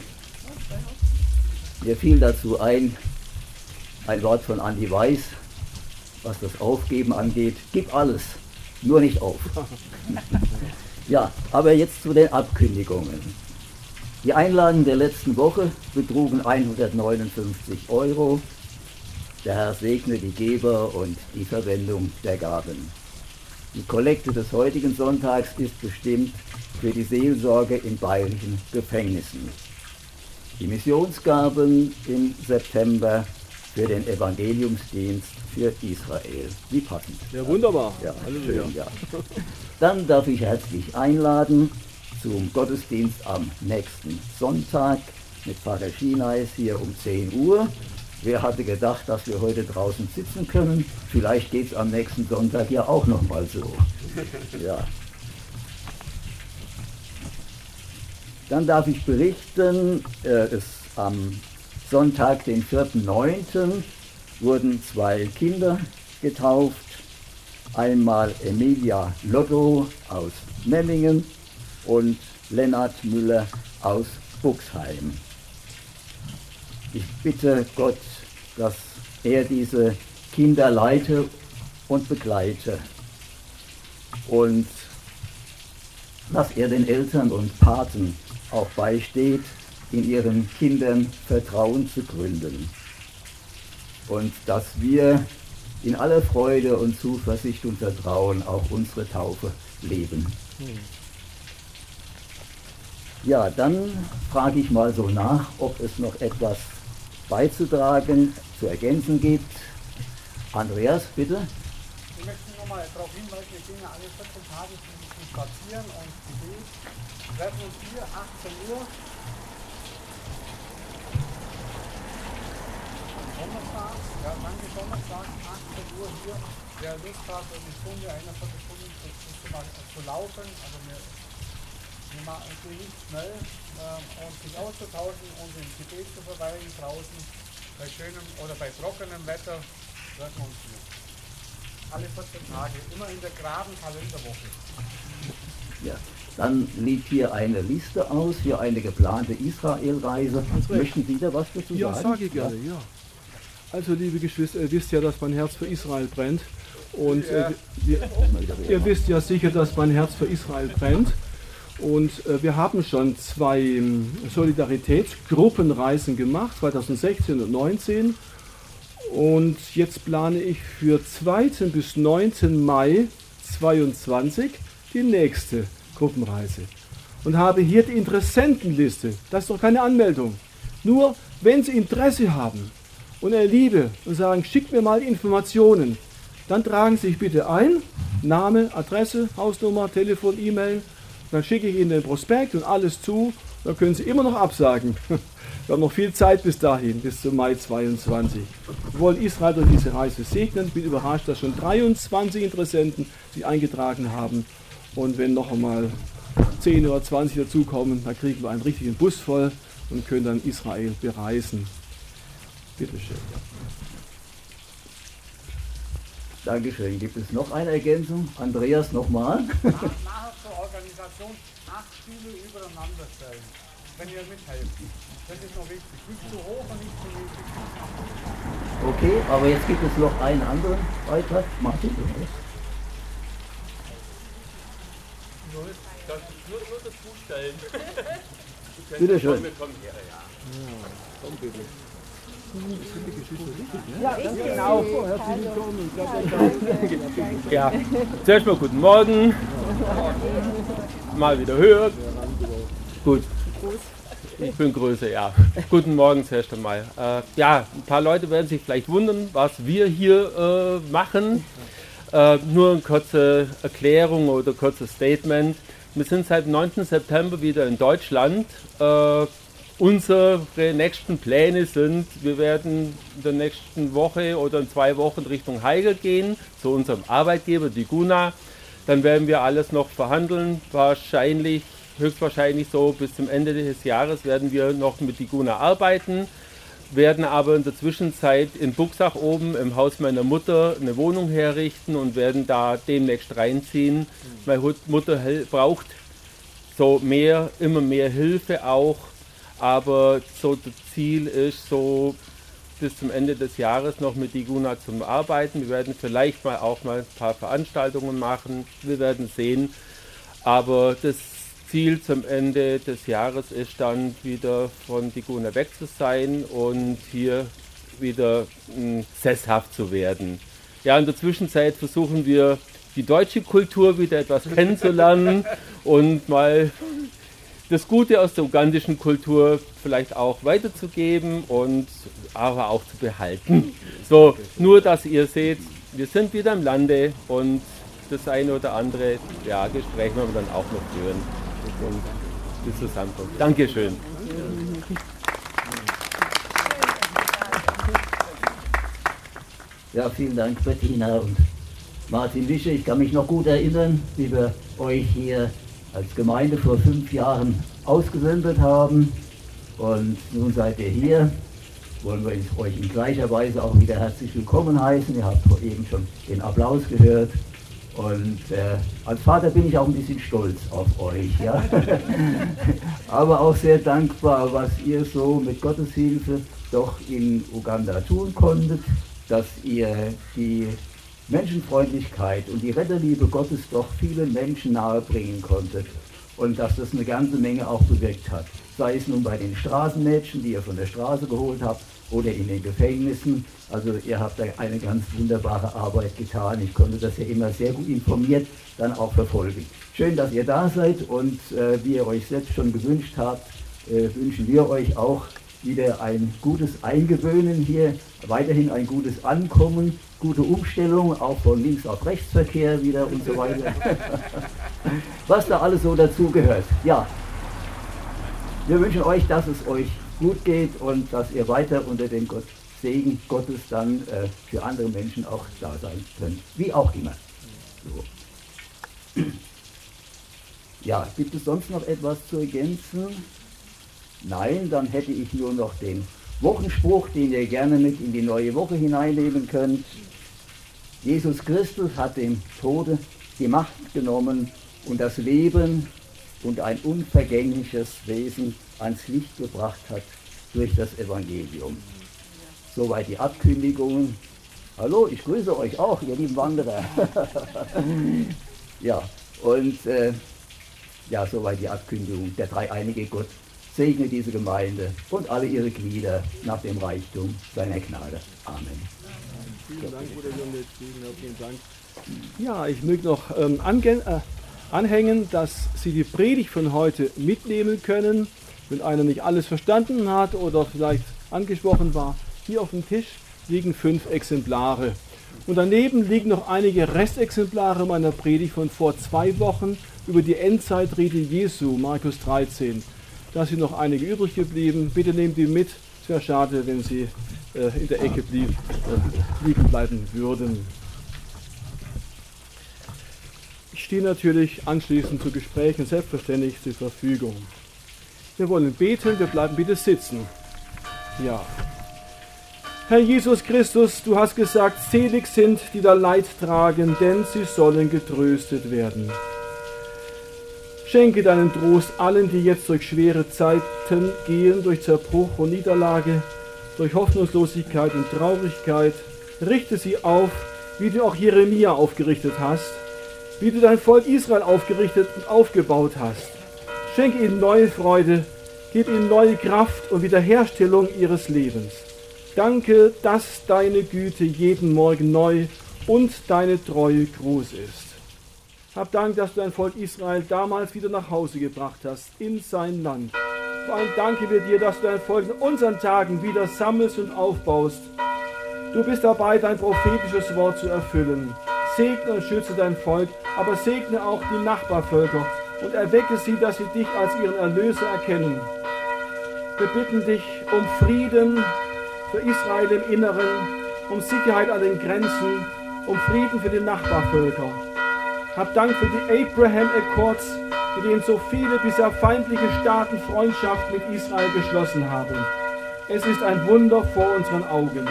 mir fiel dazu ein, ein Wort von Andi Weiß, was das Aufgeben angeht. Gib alles, nur nicht auf. Ja, aber jetzt zu den Abkündigungen. Die Einlagen der letzten Woche betrugen hundertneunundfünfzig Euro. Der Herr segne die Geber und die Verwendung der Gaben. Die Kollekte des heutigen Sonntags ist bestimmt für die Seelsorge in bayerischen Gefängnissen. Die Missionsgaben im September für den Evangeliumsdienst für Israel. Wie passend. Ja, wunderbar. Ja, schön, ja. Dann darf ich herzlich einladen zum Gottesdienst am nächsten Sonntag mit Pfarrer Schienais hier um zehn Uhr. wer hatte gedacht, dass wir heute draußen sitzen können? Vielleicht geht es am nächsten Sonntag ja auch nochmal so. Ja. Dann darf ich berichten, äh, es am Sonntag, den vierten neunten wurden zwei Kinder getauft. Einmal Emilia Lotto aus Memmingen und Lennart Müller aus Buxheim. Ich bitte Gott, dass er diese Kinder leite und begleite und dass er den Eltern und Paten auch beisteht, in ihren Kindern Vertrauen zu gründen. Und dass wir in aller Freude und Zuversicht und Vertrauen auch unsere Taufe leben. Ja, dann frage ich mal so nach, ob es noch etwas beizutragen, zu ergänzen gibt. Andreas, bitte. Ich möchte nochmal darauf hinweisen, wir gehen ja alle vierzehn Tage zum Spazieren und Gebet. Wir treffen uns hier, achtzehn Uhr. Donnerstag, ja, danke, Donnerstag, achtzehn Uhr hier. Wer Lust hat, eine Stunde, eine Viertelstunde zu, zu, zu laufen, also wir, wir machen es nicht schnell, äh, und sich auszutauschen und im Gebet zu verweilen draußen, bei schönem oder bei trockenem Wetter, treffen wir uns hier. Alle vierzehn Tage, immer in der geraden Kalenderwoche. Ja, dann liegt hier eine Liste aus für eine geplante Israelreise. Möchten Sie da was dazu Ja, sagen? sage ich gerne, ja. Also, liebe Geschwister, ihr wisst ja, dass mein Herz für Israel brennt. Und äh, wir, ihr wisst ja sicher, dass mein Herz für Israel brennt. Und äh, wir haben schon zwei ähm, Solidaritätsgruppenreisen gemacht, zweitausendsechzehn und zweitausendneunzehn. Und jetzt plane ich für zweiten bis neunten Mai zweitausendzweiundzwanzig die nächste Gruppenreise. Und habe hier die Interessentenliste. Das ist doch keine Anmeldung. Nur, wenn Sie Interesse haben und eine Liebe und sagen, schickt mir mal Informationen, dann tragen Sie sich bitte ein, Name, Adresse, Hausnummer, Telefon, E-Mail, dann schicke ich Ihnen den Prospekt und alles zu, dann können Sie immer noch absagen. Wir haben noch viel Zeit bis dahin, bis zum Mai zweiundzwanzig. Wir wollen Israel durch diese Reise segnen. Ich bin überrascht, dass schon dreiundzwanzig Interessenten sich eingetragen haben. Und wenn noch einmal zehn oder zwanzig dazukommen, dann kriegen wir einen richtigen Bus voll und können dann Israel bereisen. Bitte schön. Dankeschön. Gibt es noch eine Ergänzung? Andreas, nochmal. Nach, nachher zur Organisation acht Stühle übereinander stellen, wenn ihr mithelft. Das ist noch wichtig. Nicht zu hoch und nicht zu niedrig. Okay, aber jetzt gibt es noch einen anderen Beitrag. Martin, oder? Nur, nur, nur das Zustellen. Bitte schön. Wir kommen her, ja. Ja, komm bitte. Ja, ich genau. Herzlich willkommen. Ja, zuerst mal guten Morgen. Mal wieder höher. Gut. Ich bin größer, ja. Guten Morgen zuerst einmal. Äh, ja, ein paar Leute werden sich vielleicht wundern, was wir hier äh, machen. Äh, nur eine kurze Erklärung oder kurzes Statement. Wir sind seit dem neunten September wieder in Deutschland. Äh, unsere nächsten Pläne sind, wir werden in der nächsten Woche oder in zwei Wochen Richtung Haiger gehen, zu unserem Arbeitgeber, die Guna. Dann werden wir alles noch verhandeln. Wahrscheinlich, höchstwahrscheinlich so bis zum Ende des Jahres werden wir noch mit die Guna arbeiten. Werden aber in der Zwischenzeit in Buxach oben im Haus meiner Mutter eine Wohnung herrichten und werden da demnächst reinziehen. Meine Mutter braucht so mehr, immer mehr Hilfe auch, aber so das Ziel ist so bis zum Ende des Jahres noch mit die Guna zum Arbeiten. Wir werden vielleicht mal auch mal ein paar Veranstaltungen machen, wir werden sehen, aber das Ziel zum Ende des Jahres ist dann wieder von die Guna weg zu sein und hier wieder mh, sesshaft zu werden. Ja, in der Zwischenzeit versuchen wir die deutsche Kultur wieder etwas kennenzulernen und mal das Gute aus der ugandischen Kultur vielleicht auch weiterzugeben und aber auch zu behalten. So, nur dass ihr seht, wir sind wieder im Lande und das eine oder andere ja, Gespräch werden wir dann auch noch führen. Und die Zusammenkunft. Dankeschön. Ja, vielen Dank, Bettina und Martin Wische. Ich kann mich noch gut erinnern, wie wir euch hier als Gemeinde vor fünf Jahren ausgesendet haben. Und nun seid ihr hier. Wollen wir euch in gleicher Weise auch wieder herzlich willkommen heißen. Ihr habt eben schon den Applaus gehört. Und äh, als Vater bin ich auch ein bisschen stolz auf euch. Ja? Aber auch sehr dankbar, was ihr so mit Gottes Hilfe doch in Uganda tun konntet, dass ihr die Menschenfreundlichkeit und die Retterliebe Gottes doch vielen Menschen nahebringen konntet und dass das eine ganze Menge auch bewirkt hat. Sei es nun bei den Straßenmädchen, die ihr von der Straße geholt habt, oder in den Gefängnissen. Also ihr habt da eine ganz wunderbare Arbeit getan. Ich konnte das ja immer sehr gut informiert dann auch verfolgen. Schön, dass ihr da seid und äh, wie ihr euch selbst schon gewünscht habt, äh, wünschen wir euch auch wieder ein gutes Eingewöhnen hier, weiterhin ein gutes Ankommen, gute Umstellung, auch von links auf Rechtsverkehr wieder und so weiter. Was da alles so dazugehört. Ja, wir wünschen euch, dass es euch gut geht und dass ihr weiter unter dem Gott, Segen Gottes dann äh, für andere Menschen auch da sein könnt. Wie auch immer. So. Ja, gibt es sonst noch etwas zu ergänzen? Nein, dann hätte ich nur noch den Wochenspruch, den ihr gerne mit in die neue Woche hineinnehmen könnt. Jesus Christus hat dem Tode die Macht genommen und das Leben und ein unvergängliches Wesen ans Licht gebracht hat durch das Evangelium. Soweit die Abkündigungen. Hallo, ich grüße euch auch, ihr lieben Wanderer. Ja, und äh, ja, soweit die Ankündigung. Der dreieinige Gott segne diese Gemeinde und alle ihre Glieder nach dem Reichtum seiner Gnade. Amen. Vielen Dank, Bruder Junge. Vielen Dank. Ja, ich möchte noch ähm, ange- äh, anhängen, dass Sie die Predigt von heute mitnehmen können, wenn einer nicht alles verstanden hat oder vielleicht angesprochen war. Hier auf dem Tisch liegen fünf Exemplare. Und daneben liegen noch einige Restexemplare meiner Predigt von vor zwei Wochen über die Endzeitrede Jesu, Markus dreizehn. Da sind noch einige übrig geblieben. Bitte nehmt die mit. Es wäre schade, wenn sie äh, in der Ecke blieb, äh, liegen bleiben würden. Ich stehe natürlich anschließend zu Gesprächen selbstverständlich zur Verfügung. Wir wollen beten, wir bleiben bitte sitzen. Ja. Herr Jesus Christus, du hast gesagt, selig sind, die da Leid tragen, denn sie sollen getröstet werden. Schenke deinen Trost allen, die jetzt durch schwere Zeiten gehen, durch Zerbruch und Niederlage, durch Hoffnungslosigkeit und Traurigkeit. Richte sie auf, wie du auch Jeremia aufgerichtet hast, wie du dein Volk Israel aufgerichtet und aufgebaut hast. Schenke ihnen neue Freude, gib ihnen neue Kraft und Wiederherstellung ihres Lebens. Danke, dass deine Güte jeden Morgen neu und deine Treue groß ist. Hab Dank, dass du dein Volk Israel damals wieder nach Hause gebracht hast, in sein Land. Vor allem danke wir dir, dass du dein Volk in unseren Tagen wieder sammelst und aufbaust. Du bist dabei, dein prophetisches Wort zu erfüllen. Segne und schütze dein Volk, aber segne auch die Nachbarvölker und erwecke sie, dass sie dich als ihren Erlöser erkennen. Wir bitten dich um Frieden für Israel im Inneren, um Sicherheit an den Grenzen, um Frieden für die Nachbarvölker. Hab Dank für die Abraham Accords, mit denen so viele bisher feindliche Staaten Freundschaft mit Israel geschlossen haben. Es ist ein Wunder vor unseren Augen.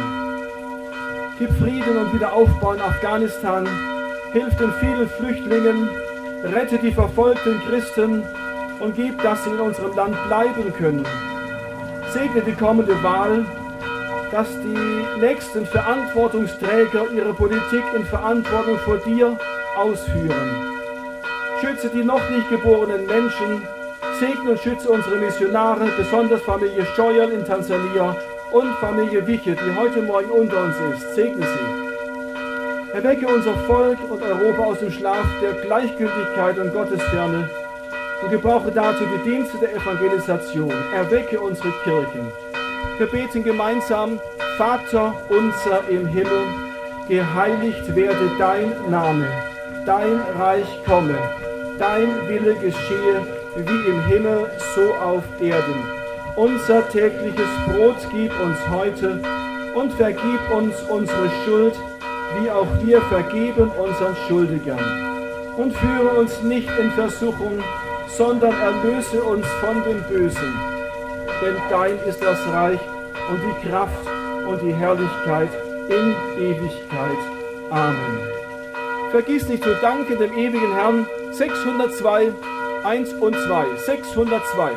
Gib Frieden und Wiederaufbau in Afghanistan, hilf den vielen Flüchtlingen, rette die verfolgten Christen und gib, dass sie in unserem Land bleiben können. Segne die kommende Wahl, dass die nächsten Verantwortungsträger ihre Politik in Verantwortung vor dir ausführen. Schütze die noch nicht geborenen Menschen, segne und schütze unsere Missionare, besonders Familie Scheuerl in Tansania und Familie Wiche, die heute Morgen unter uns ist. Segne sie. Erwecke unser Volk und Europa aus dem Schlaf der Gleichgültigkeit und Gottesferne und gebrauche dazu die Dienste der Evangelisation. Erwecke unsere Kirchen. Wir beten gemeinsam: Vater unser im Himmel, geheiligt werde dein Name, dein Reich komme, dein Wille geschehe, wie im Himmel, so auf Erden. Unser tägliches Brot gib uns heute und vergib uns unsere Schuld, wie auch wir vergeben unseren Schuldigern. Und führe uns nicht in Versuchung, sondern erlöse uns von dem Bösen. Denn dein ist das Reich und die Kraft und die Herrlichkeit in Ewigkeit. Amen. Vergiss nicht zu danken dem ewigen Herrn. sechshundertzwei, eins und zwei. sechshundertzwei.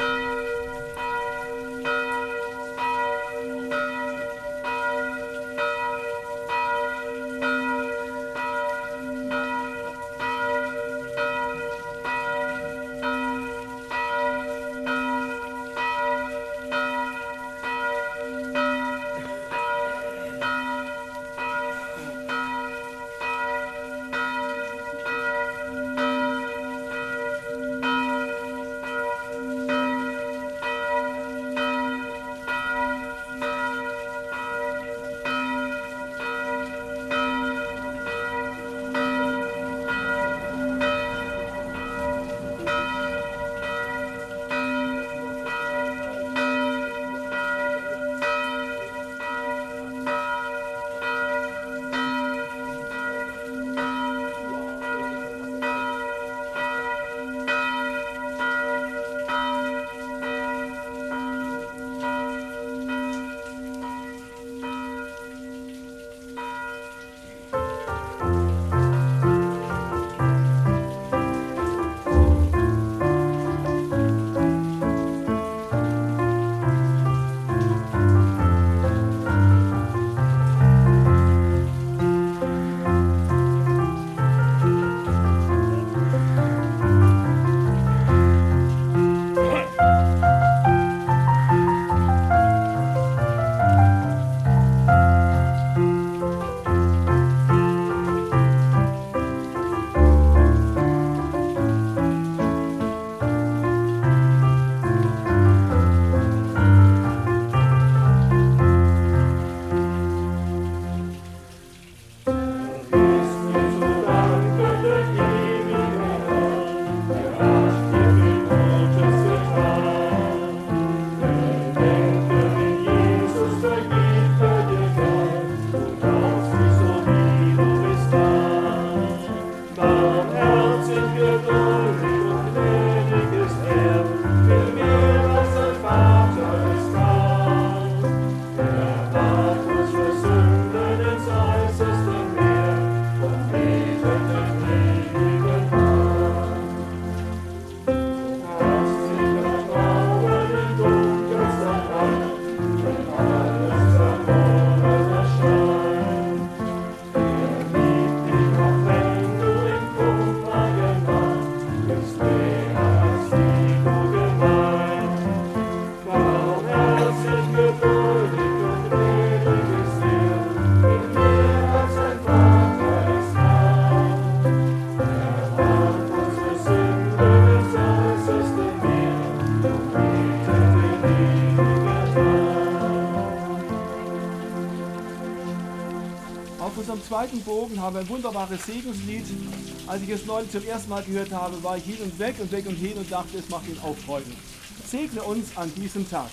Zweiten Bogen haben wir ein wunderbares Segenslied. Als ich es neulich zum ersten Mal gehört habe, war ich hin und weg und weg und hin und dachte, es macht ihn auch Freude. Segne uns an diesem Tag.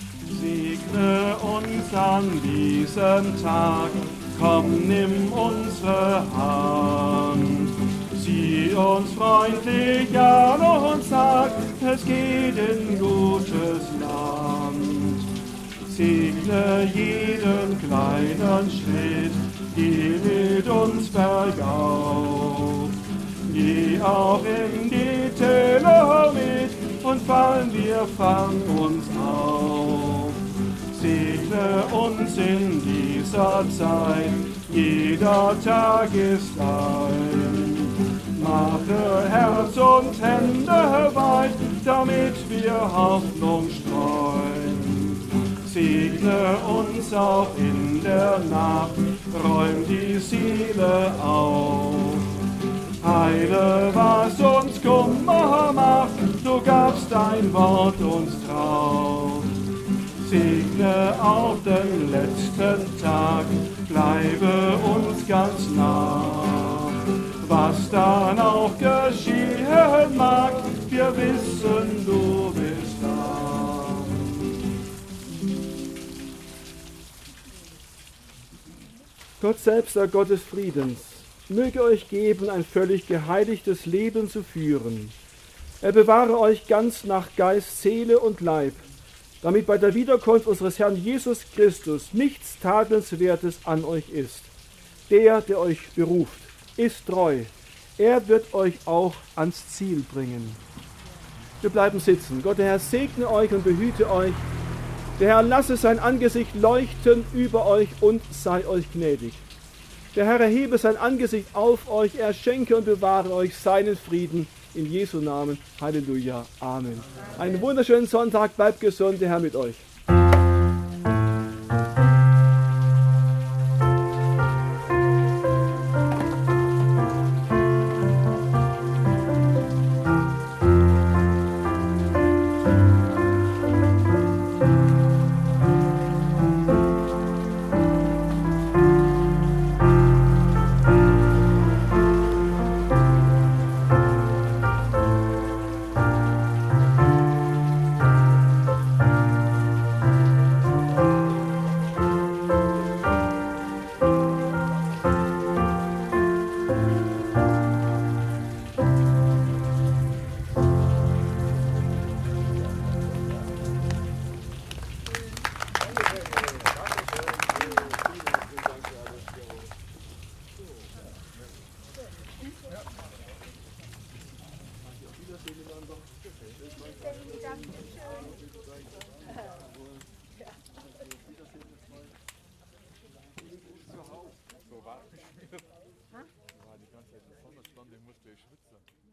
Segne uns an diesem Tag, komm, nimm unsere Hand. Sieh uns freundlich an und sag, es geht in gutes Land. Segne jeden kleinen Schritt, geh mit uns bergauf. Geh auch in die Täler mit und fallen wir, fang uns auf. Segne uns in dieser Zeit, jeder Tag ist dein. Mache Herz und Hände weit, damit wir Hoffnung streuen. Segne uns auch in der Nacht, räum die Seele auf. Heile, was uns Kummer macht, du gabst dein Wort uns Traum. Segne auch den letzten Tag, bleibe uns ganz nah. Was dann auch geschehen mag, wir wissen, du bist da. Gott selbst, der Gott des Friedens, möge euch geben, ein völlig geheiligtes Leben zu führen. Er bewahre euch ganz nach Geist, Seele und Leib, damit bei der Wiederkunft unseres Herrn Jesus Christus nichts Tadelnswertes an euch ist. Der, der euch beruft, ist treu. Er wird euch auch ans Ziel bringen. Wir bleiben sitzen. Gott, der Herr, segne euch und behüte euch. Der Herr lasse sein Angesicht leuchten über euch und sei euch gnädig. Der Herr erhebe sein Angesicht auf euch, er schenke und bewahre euch seinen Frieden. In Jesu Namen. Halleluja. Amen. Einen wunderschönen Sonntag. Bleibt gesund. Der Herr mit euch. War die ganze Zeit eine Sonderstunde, musste ich schwitzen.